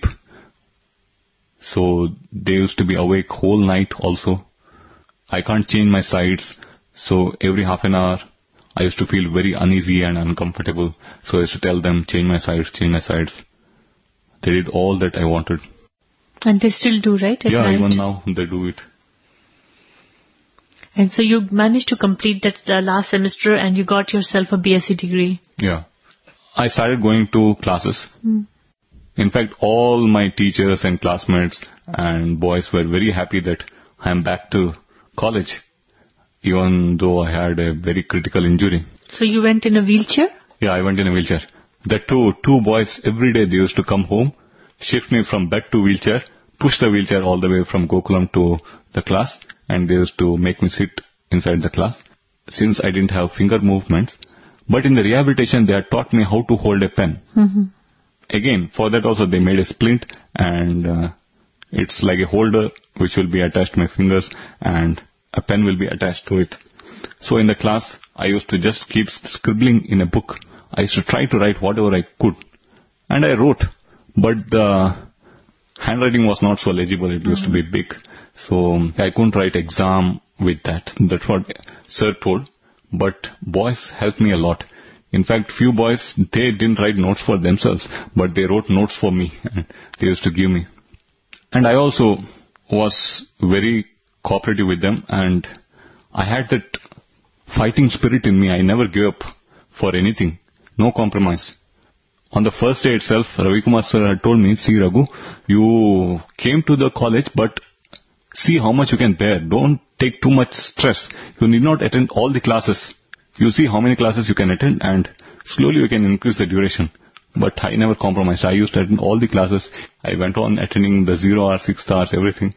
So they used to be awake whole night also. I can't change my sides. So every half an hour, I used to feel very uneasy and uncomfortable. So I used to tell them, change my sides, change my sides. They did all that I wanted. And they still do, right? At yeah, night? Even now they do it. And so you managed to complete that uh, last semester and you got yourself a B Sc degree. Yeah. I started going to classes. Hmm. In fact, all my teachers and classmates and boys were very happy that I am back to college, even though I had a very critical injury. So you went in a wheelchair? Yeah, I went in a wheelchair. The two, two boys, every day they used to come home, shift me from bed to wheelchair, push the wheelchair all the way from Gokulam to the class, and they used to make me sit inside the class. Since I didn't have finger movements, but in the rehabilitation they had taught me how to hold a pen. Mm-hmm. Again, for that also they made a splint, and uh, it's like a holder which will be attached to my fingers and a pen will be attached to it. So in the class, I used to just keep scribbling in a book. I used to try to write whatever I could. And I wrote, but the handwriting was not so legible. It used mm-hmm. to be big. So I couldn't write exam with that. That's what sir told. But boys helped me a lot. In fact, few boys, they didn't write notes for themselves, but they wrote notes for me. And they used to give me. And I also was very cooperative with them, and I had that fighting spirit in me. I never gave up for anything. No compromise. On the first day itself, Ravi Kumar sir had told me, see Raghu, you came to the college, but see how much you can bear. Don't take too much stress. You need not attend all the classes. You see how many classes you can attend, and slowly you can increase the duration. But I never compromised. I used to attend all the classes. I went on attending the zero hour, six hours, everything.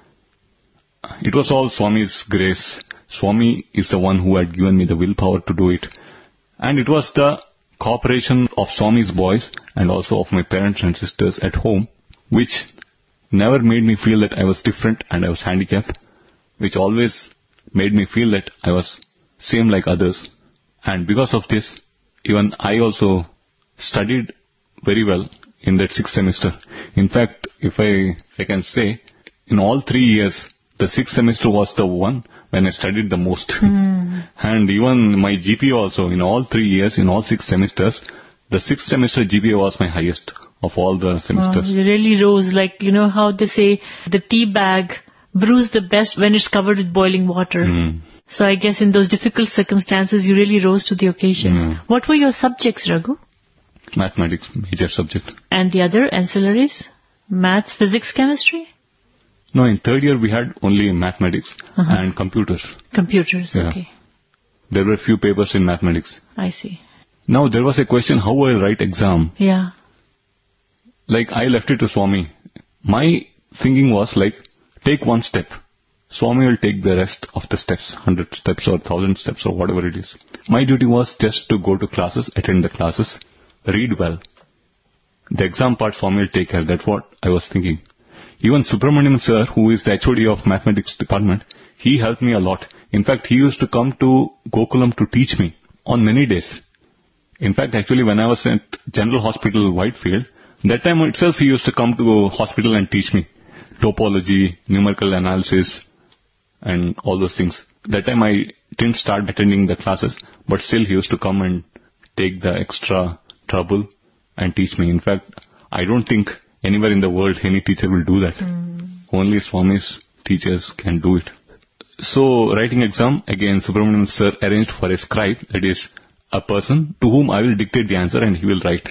It was all Swami's grace. Swami is the one who had given me the willpower to do it. And it was the cooperation of Swami's boys and also of my parents and sisters at home, which never made me feel that I was different and I was handicapped, which always made me feel that I was same like others. And because of this, even I also studied very well in that sixth semester. In fact, if I, if I can say, in all three years, the sixth semester was the one when I studied the most. Mm. And even my G P A also, in all three years, in all six semesters, the sixth semester G P A was my highest of all the semesters. Wow, you really rose, like, you know how they say, the tea bag brews the best when it's covered with boiling water. Mm. So I guess in those difficult circumstances, you really rose to the occasion. Mm. What were your subjects, Raghu? Mathematics, major subject. And the other ancillaries? Maths, physics, chemistry? No, in third year we had only mathematics uh-huh. and computers. Computers, yeah. Okay. There were few papers in mathematics. I see. Now there was a question, how I write exam? Yeah. Like I left it to Swami. My thinking was like, take one step. Swami will take the rest of the steps, hundred steps or thousand steps or whatever it is. My duty was just to go to classes, attend the classes, read well. The exam part Swami will take care. That's what I was thinking. Even Subramanian sir, who is the H O D of mathematics department, he helped me a lot. In fact, he used to come to Gokulam to teach me on many days. In fact, actually when I was at General Hospital, Whitefield, that time itself he used to come to hospital and teach me topology, numerical analysis, and all those things. That time I didn't start attending the classes, but still he used to come and take the extra trouble and teach me. In fact, I don't think anywhere in the world any teacher will do that. Mm. Only Swami's teachers can do it. So writing exam, again Subramanian sir arranged for a scribe, that is a person to whom I will dictate the answer and he will write.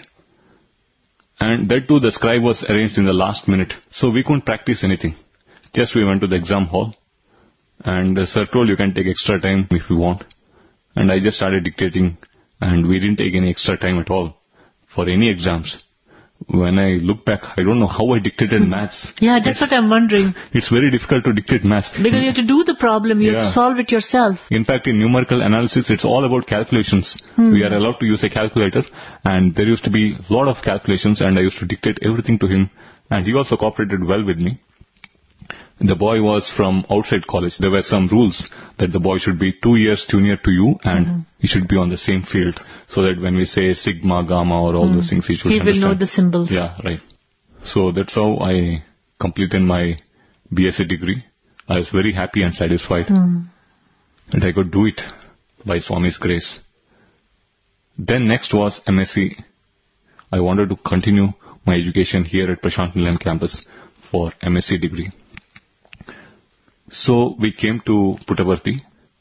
And that too the scribe was arranged in the last minute. So we couldn't practice anything. Just we went to the exam hall and the sir told you can take extra time if you want. And I just started dictating and we didn't take any extra time at all for any exams. When I look back, I don't know how I dictated maths. Yeah, that's it's, what I'm wondering. It's very difficult to dictate maths. Because you have to do the problem, you yeah. have to solve it yourself. In fact, in numerical analysis, it's all about calculations. Hmm. We are allowed to use a calculator, and there used to be a lot of calculations, and I used to dictate everything to him, and he also cooperated well with me. The boy was from outside college. There were some rules that the boy should be two years junior to you and mm-hmm. he should be on the same field, so that when we say sigma, gamma or all mm. those things, he should He understand. will know the symbols. Yeah, right. So that's how I completed my B S c degree. I was very happy and satisfied mm. that I could do it by Swami's grace. Then next was M S c. I wanted to continue my education here at Prashant Nilayam campus for M S c degree. So we came to Puttaparthi.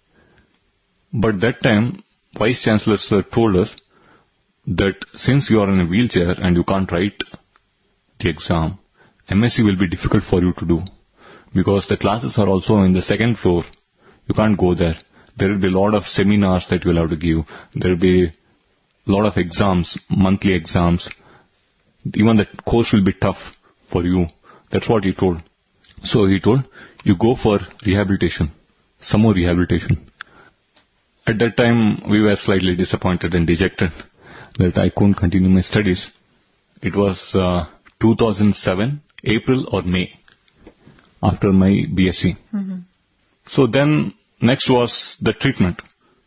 But that time, Vice Chancellor sir told us that since you are in a wheelchair and you can't write the exam, M S c will be difficult for you to do. Because the classes are also in the second floor. You can't go there. There will be a lot of seminars that you will have to give. There will be a lot of exams, monthly exams. Even the course will be tough for you. That's what he told. So he told, you go for rehabilitation. Some more rehabilitation. At that time, we were slightly disappointed and dejected that I couldn't continue my studies. It was uh, two thousand seven, April or May, after my B S c. Mm-hmm. So then, next was the treatment.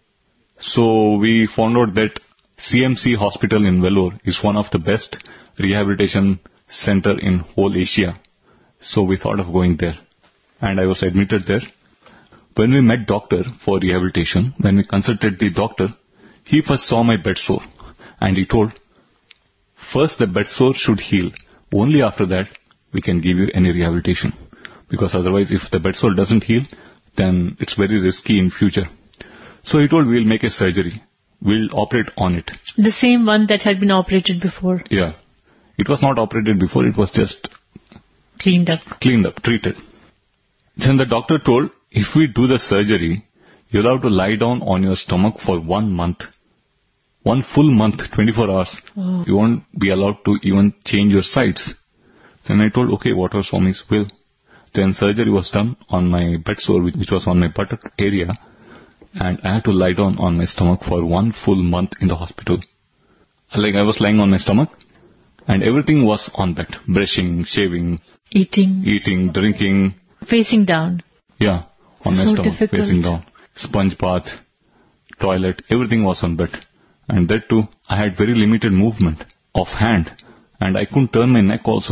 So we found out that C M C hospital in Vellore is one of the best rehabilitation center in whole Asia. So we thought of going there. And I was admitted there. When we met doctor for rehabilitation, when we consulted the doctor, he first saw my bed sore. And he told, first the bed sore should heal. Only after that, we can give you any rehabilitation. Because otherwise, if the bed sore doesn't heal, then it's very risky in future. So he told, we'll make a surgery. We'll operate on it. The same one that had been operated before? Yeah. It was not operated before, it was just cleaned up. Cleaned up, treated. Then the doctor told, if we do the surgery, you'll have to lie down on your stomach for one month. One full month, twenty-four hours. Oh. You won't be allowed to even change your sides. Then I told, okay, whatever Swami's will. Then surgery was done on my bed sore, which was on my buttock area. And I had to lie down on my stomach for one full month in the hospital. Like I was lying on my stomach. And everything was on that. Brushing, shaving. Eating. Eating, drinking. Facing down. Yeah, on so my stomach, difficult. facing down. Sponge bath, toilet, everything was on bed. And that too, I had very limited movement of hand. And I couldn't turn my neck also.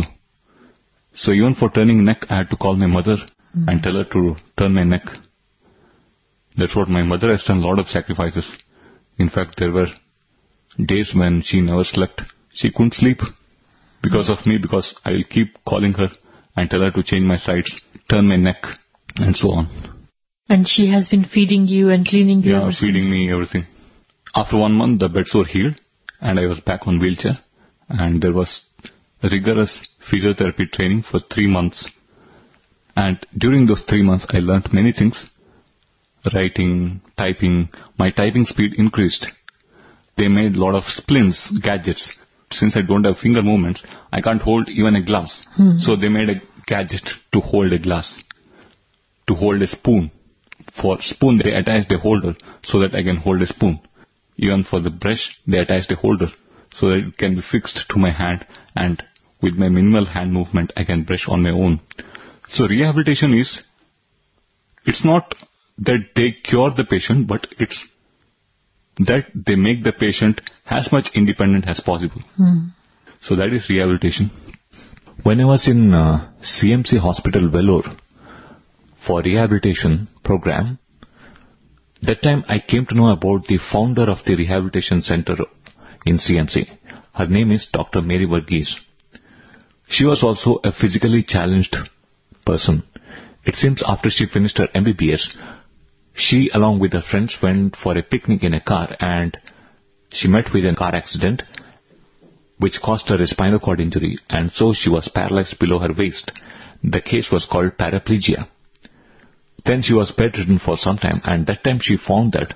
So even for turning neck, I had to call my mother mm. and tell her to turn my neck. That's what my mother has done, a lot of sacrifices. In fact, there were days when she never slept. She couldn't sleep because of me, because I will keep calling her and tell her to change my sides, turn my neck, and so on. And she has been feeding you and cleaning you? Yeah, feeding me, everything. After one month, the bed sore healed, and I was back on wheelchair. And there was rigorous physiotherapy training for three months. And during those three months, I learnt many things. Writing, typing. My typing speed increased. They made a lot of splints, gadgets. Since I don't have finger movements, I can't hold even a glass. Hmm. So they made a gadget to hold a glass, to hold a spoon. For spoon, they attached a holder so that I can hold a spoon. Even for the brush, they attached a holder so that it can be fixed to my hand, and with my minimal hand movement, I can brush on my own. So rehabilitation is, it's not that they cure the patient, but it's that they make the patient as much independent as possible. Hmm. So that is rehabilitation. When I was in uh, C M C Hospital, Vellore, for rehabilitation program, that time I came to know about the founder of the rehabilitation center in C M C. Her name is Doctor Mary Varghese. She was also a physically challenged person. It seems after she finished her M B B S, she along with her friends went for a picnic in a car, and she met with a car accident which caused her a spinal cord injury, and so she was paralyzed below her waist. The case was called paraplegia. Then she was bedridden for some time, and that time she found that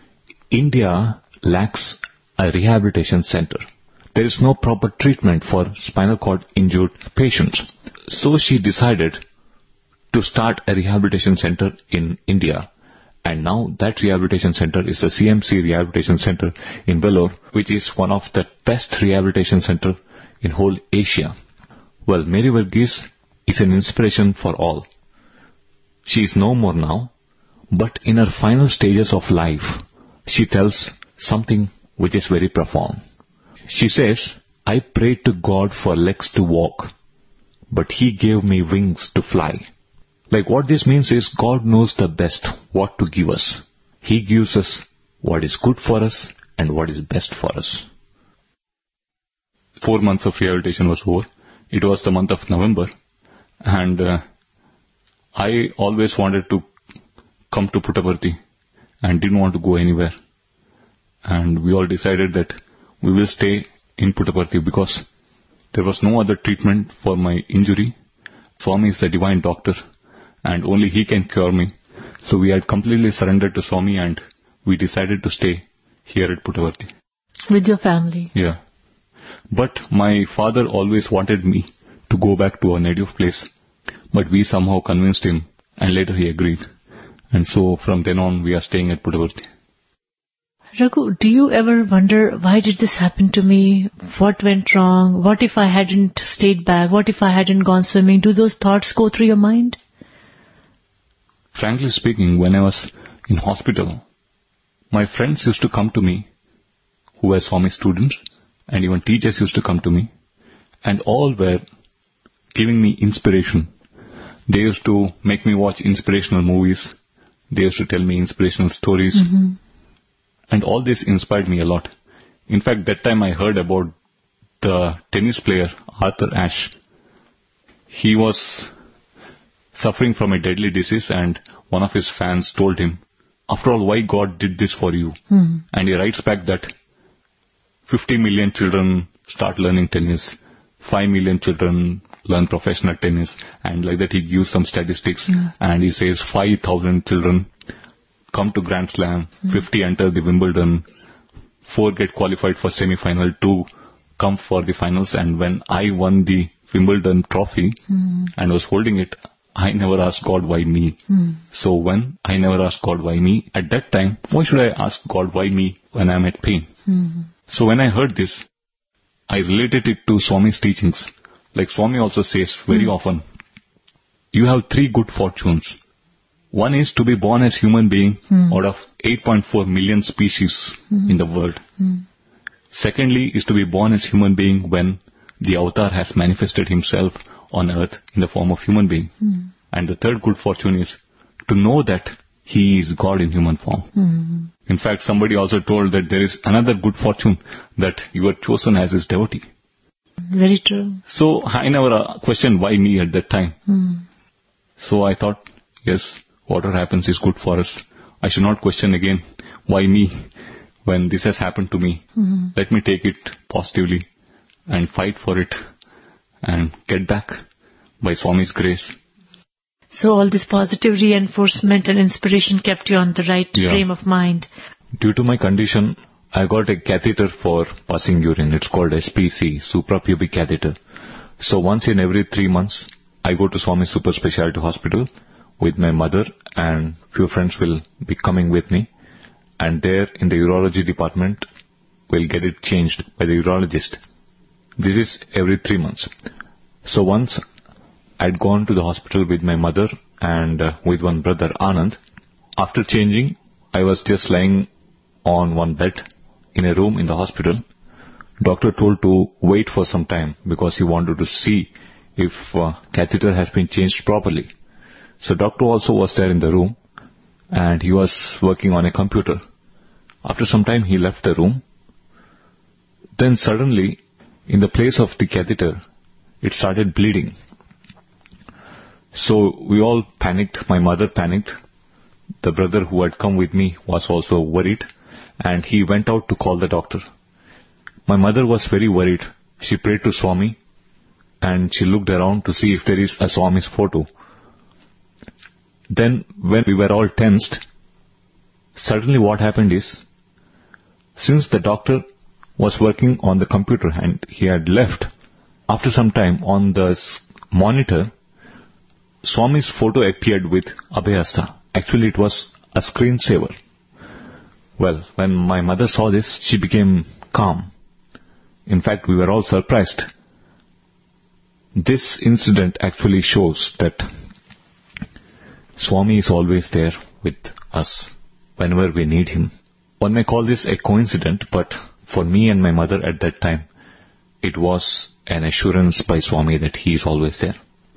India lacks a rehabilitation center. There is no proper treatment for spinal cord injured patients. So she decided to start a rehabilitation center in India. And now that rehabilitation center is the C M C Rehabilitation Center in Vellore, which is one of the best rehabilitation center in whole Asia. Well, Mary Varghese is an inspiration for all. She is no more now, but in her final stages of life, she tells something which is very profound. She says, I prayed to God for legs to walk, but He gave me wings to fly. Like what this means is God knows the best what to give us. He gives us what is good for us and what is best for us. Four months of rehabilitation was over. It was the month of November, and uh, I always wanted to come to Puttaparthi and didn't want to go anywhere. And we all decided that we will stay in Puttaparthi because there was no other treatment for my injury. Swami is the divine doctor and only He can cure me. So we had completely surrendered to Swami and we decided to stay here at Puttaparthi. With your family? Yeah. But my father always wanted me to go back to our native place. But we somehow convinced him and later he agreed. And so from then on we are staying at Puttaparthi. Raghu, do you ever wonder, why did this happen to me? What went wrong? What if I hadn't stayed back? What if I hadn't gone swimming? Do those thoughts go through your mind? Frankly speaking, when I was in hospital, my friends used to come to me, who were Swami students, and even teachers used to come to me, and all were giving me inspiration. They used to make me watch inspirational movies. They used to tell me inspirational stories. Mm-hmm. And all this inspired me a lot. In fact, that time I heard about the tennis player Arthur Ashe. He was suffering from a deadly disease and one of his fans told him, after all, why God did this for you? Mm-hmm. And he writes back that fifty million children start learning tennis, five million children learn professional tennis, and like that he gives some statistics, mm-hmm. and he says five thousand children come to Grand Slam, mm. fifty enter the Wimbledon, four get qualified for semi-final, two come for the finals, and when I won the Wimbledon trophy mm. and was holding it, I never asked God why me. Mm. So when I never asked God why me, at that time, why should I ask God why me when I'm at pain? Mm. So when I heard this, I related it to Swami's teachings. Like Swami also says very mm. often, you have three good fortunes. One is to be born as human being hmm. out of eight point four million species hmm. in the world. Hmm. Secondly is to be born as human being when the avatar has manifested himself on earth in the form of human being. Hmm. And the third good fortune is to know that he is God in human form. Hmm. In fact, somebody also told that there is another good fortune, that you are chosen as his devotee. Very true. So I never uh, questioned why me at that time. Hmm. So I thought, yes, whatever happens is good for us. I should not question again, why me, when this has happened to me. Mm-hmm. Let me take it positively and fight for it and get back by Swami's grace. So all this positive reinforcement and inspiration kept you on the right yeah. frame of mind. Due to my condition, I got a catheter for passing urine. It's called S P C, suprapubic catheter. So once in every three months, I go to Swami Super Speciality Hospital with my mother, and few friends will be coming with me, and there in the urology department we'll get it changed by the urologist. This is every three months. So once I'd gone to the hospital with my mother and uh, with one brother, Anand. After changing, I was just lying on one bed in a room in the hospital. Doctor told to wait for some time because he wanted to see if uh, catheter has been changed properly. So doctor also was there in the room and he was working on a computer. After some time he left the room. Then suddenly in the place of the catheter it started bleeding. So we all panicked. My mother panicked. The brother who had come with me was also worried and he went out to call the doctor. My mother was very worried. She prayed to Swami and she looked around to see if there is a Swami's photo. Then when we were all tensed, suddenly what happened is, since the doctor was working on the computer and he had left, after some time on the monitor, Swami's photo appeared with Abhayasta. Actually it was a screensaver. Well, when my mother saw this, she became calm. In fact, we were all surprised. This incident actually shows that Swami is always there with us whenever we need him. One may call this a coincidence, but for me and my mother at that time, it was an assurance by Swami that he is always there.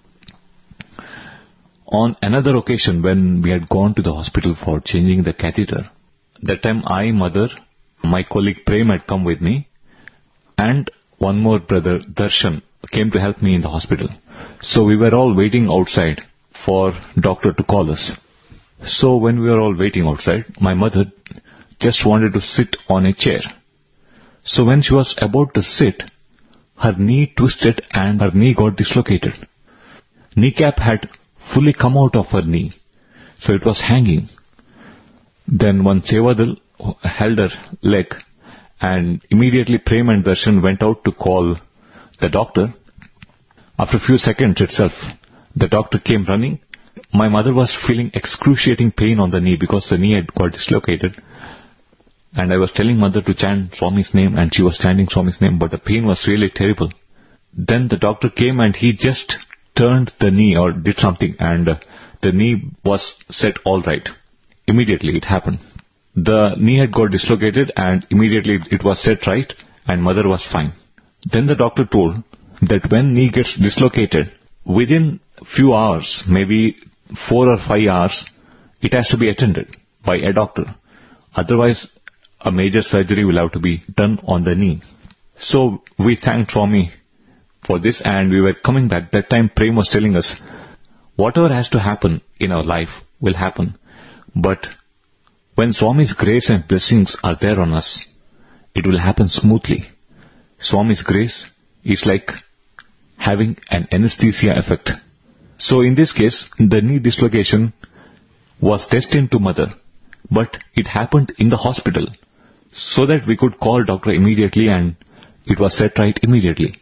On another occasion, when we had gone to the hospital for changing the catheter, that time I, mother, my colleague Prem had come with me, and one more brother, Darshan, came to help me in the hospital. So we were all waiting outside for doctor to call us. So when we were all waiting outside, my mother just wanted to sit on a chair. So when she was about to sit, her knee twisted and her knee got dislocated. Kneecap had fully come out of her knee, so it was hanging. Then one Sevadal held her leg, and immediately Prem and Darshan went out to call the doctor. After a few seconds itself, the doctor came running. My mother was feeling excruciating pain on the knee because the knee had got dislocated. And I was telling mother to chant Swami's name, and she was chanting Swami's name, but the pain was really terrible. Then the doctor came and he just turned the knee or did something, and uh, the knee was set all right. Immediately it happened. The knee had got dislocated and immediately it was set right and mother was fine. Then the doctor told that when knee gets dislocated, within few hours, maybe four or five hours, it has to be attended by a doctor. Otherwise, a major surgery will have to be done on the knee. So we thanked Swami for this, and we were coming back. That time Prem was telling us, whatever has to happen in our life will happen. But when Swami's grace and blessings are there on us, it will happen smoothly. Swami's grace is like having an anesthesia effect. So in this case, the knee dislocation was destined to mother, but it happened in the hospital, so that we could call doctor immediately and it was set right immediately.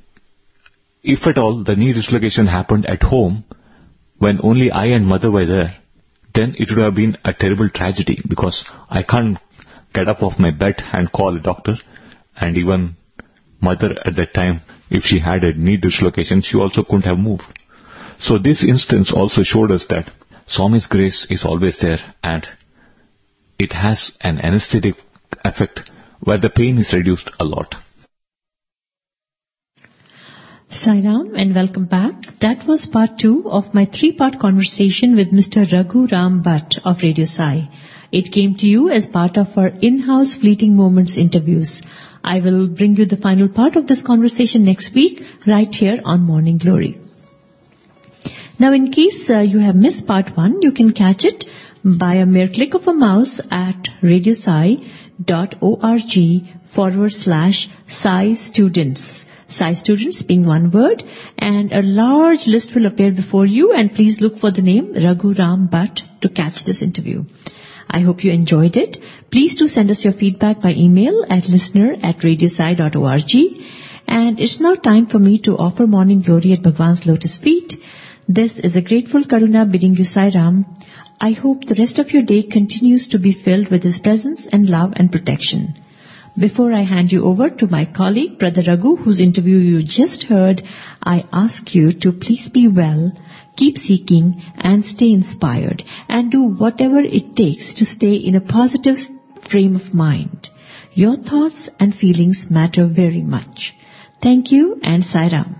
If at all the knee dislocation happened at home, when only I and mother were there, then it would have been a terrible tragedy, because I can't get up off my bed and call a doctor, and even mother at that time, if she had a knee dislocation, she also couldn't have moved. So this instance also showed us that Swami's grace is always there, and it has an anesthetic effect where the pain is reduced a lot. Sairam, and welcome back. That was part two of my three-part conversation with Mister Raghu Ram Bhatt of Radio Sai. It came to you as part of our in-house Fleeting Moments interviews. I will bring you the final part of this conversation next week, right here on Morning Glory. Now, in case uh, you have missed part one, you can catch it by a mere click of a mouse at radiosai dot org forward slash Sai Students. Sai Students being one word, and a large list will appear before you, and please look for the name Raghu Ram Bhatt to catch this interview. I hope you enjoyed it. Please do send us your feedback by email at listener at radiosai dot org. And it's now time for me to offer Morning Glory at Bhagwan's lotus feet. This is a grateful Karuna bidding you Sai Ram. I hope the rest of your day continues to be filled with His presence and love and protection. Before I hand you over to my colleague, Brother Raghu, whose interview you just heard, I ask you to please be well, keep seeking, and stay inspired, and do whatever it takes to stay in a positive frame of mind. Your thoughts and feelings matter very much. Thank you, and Sai Ram.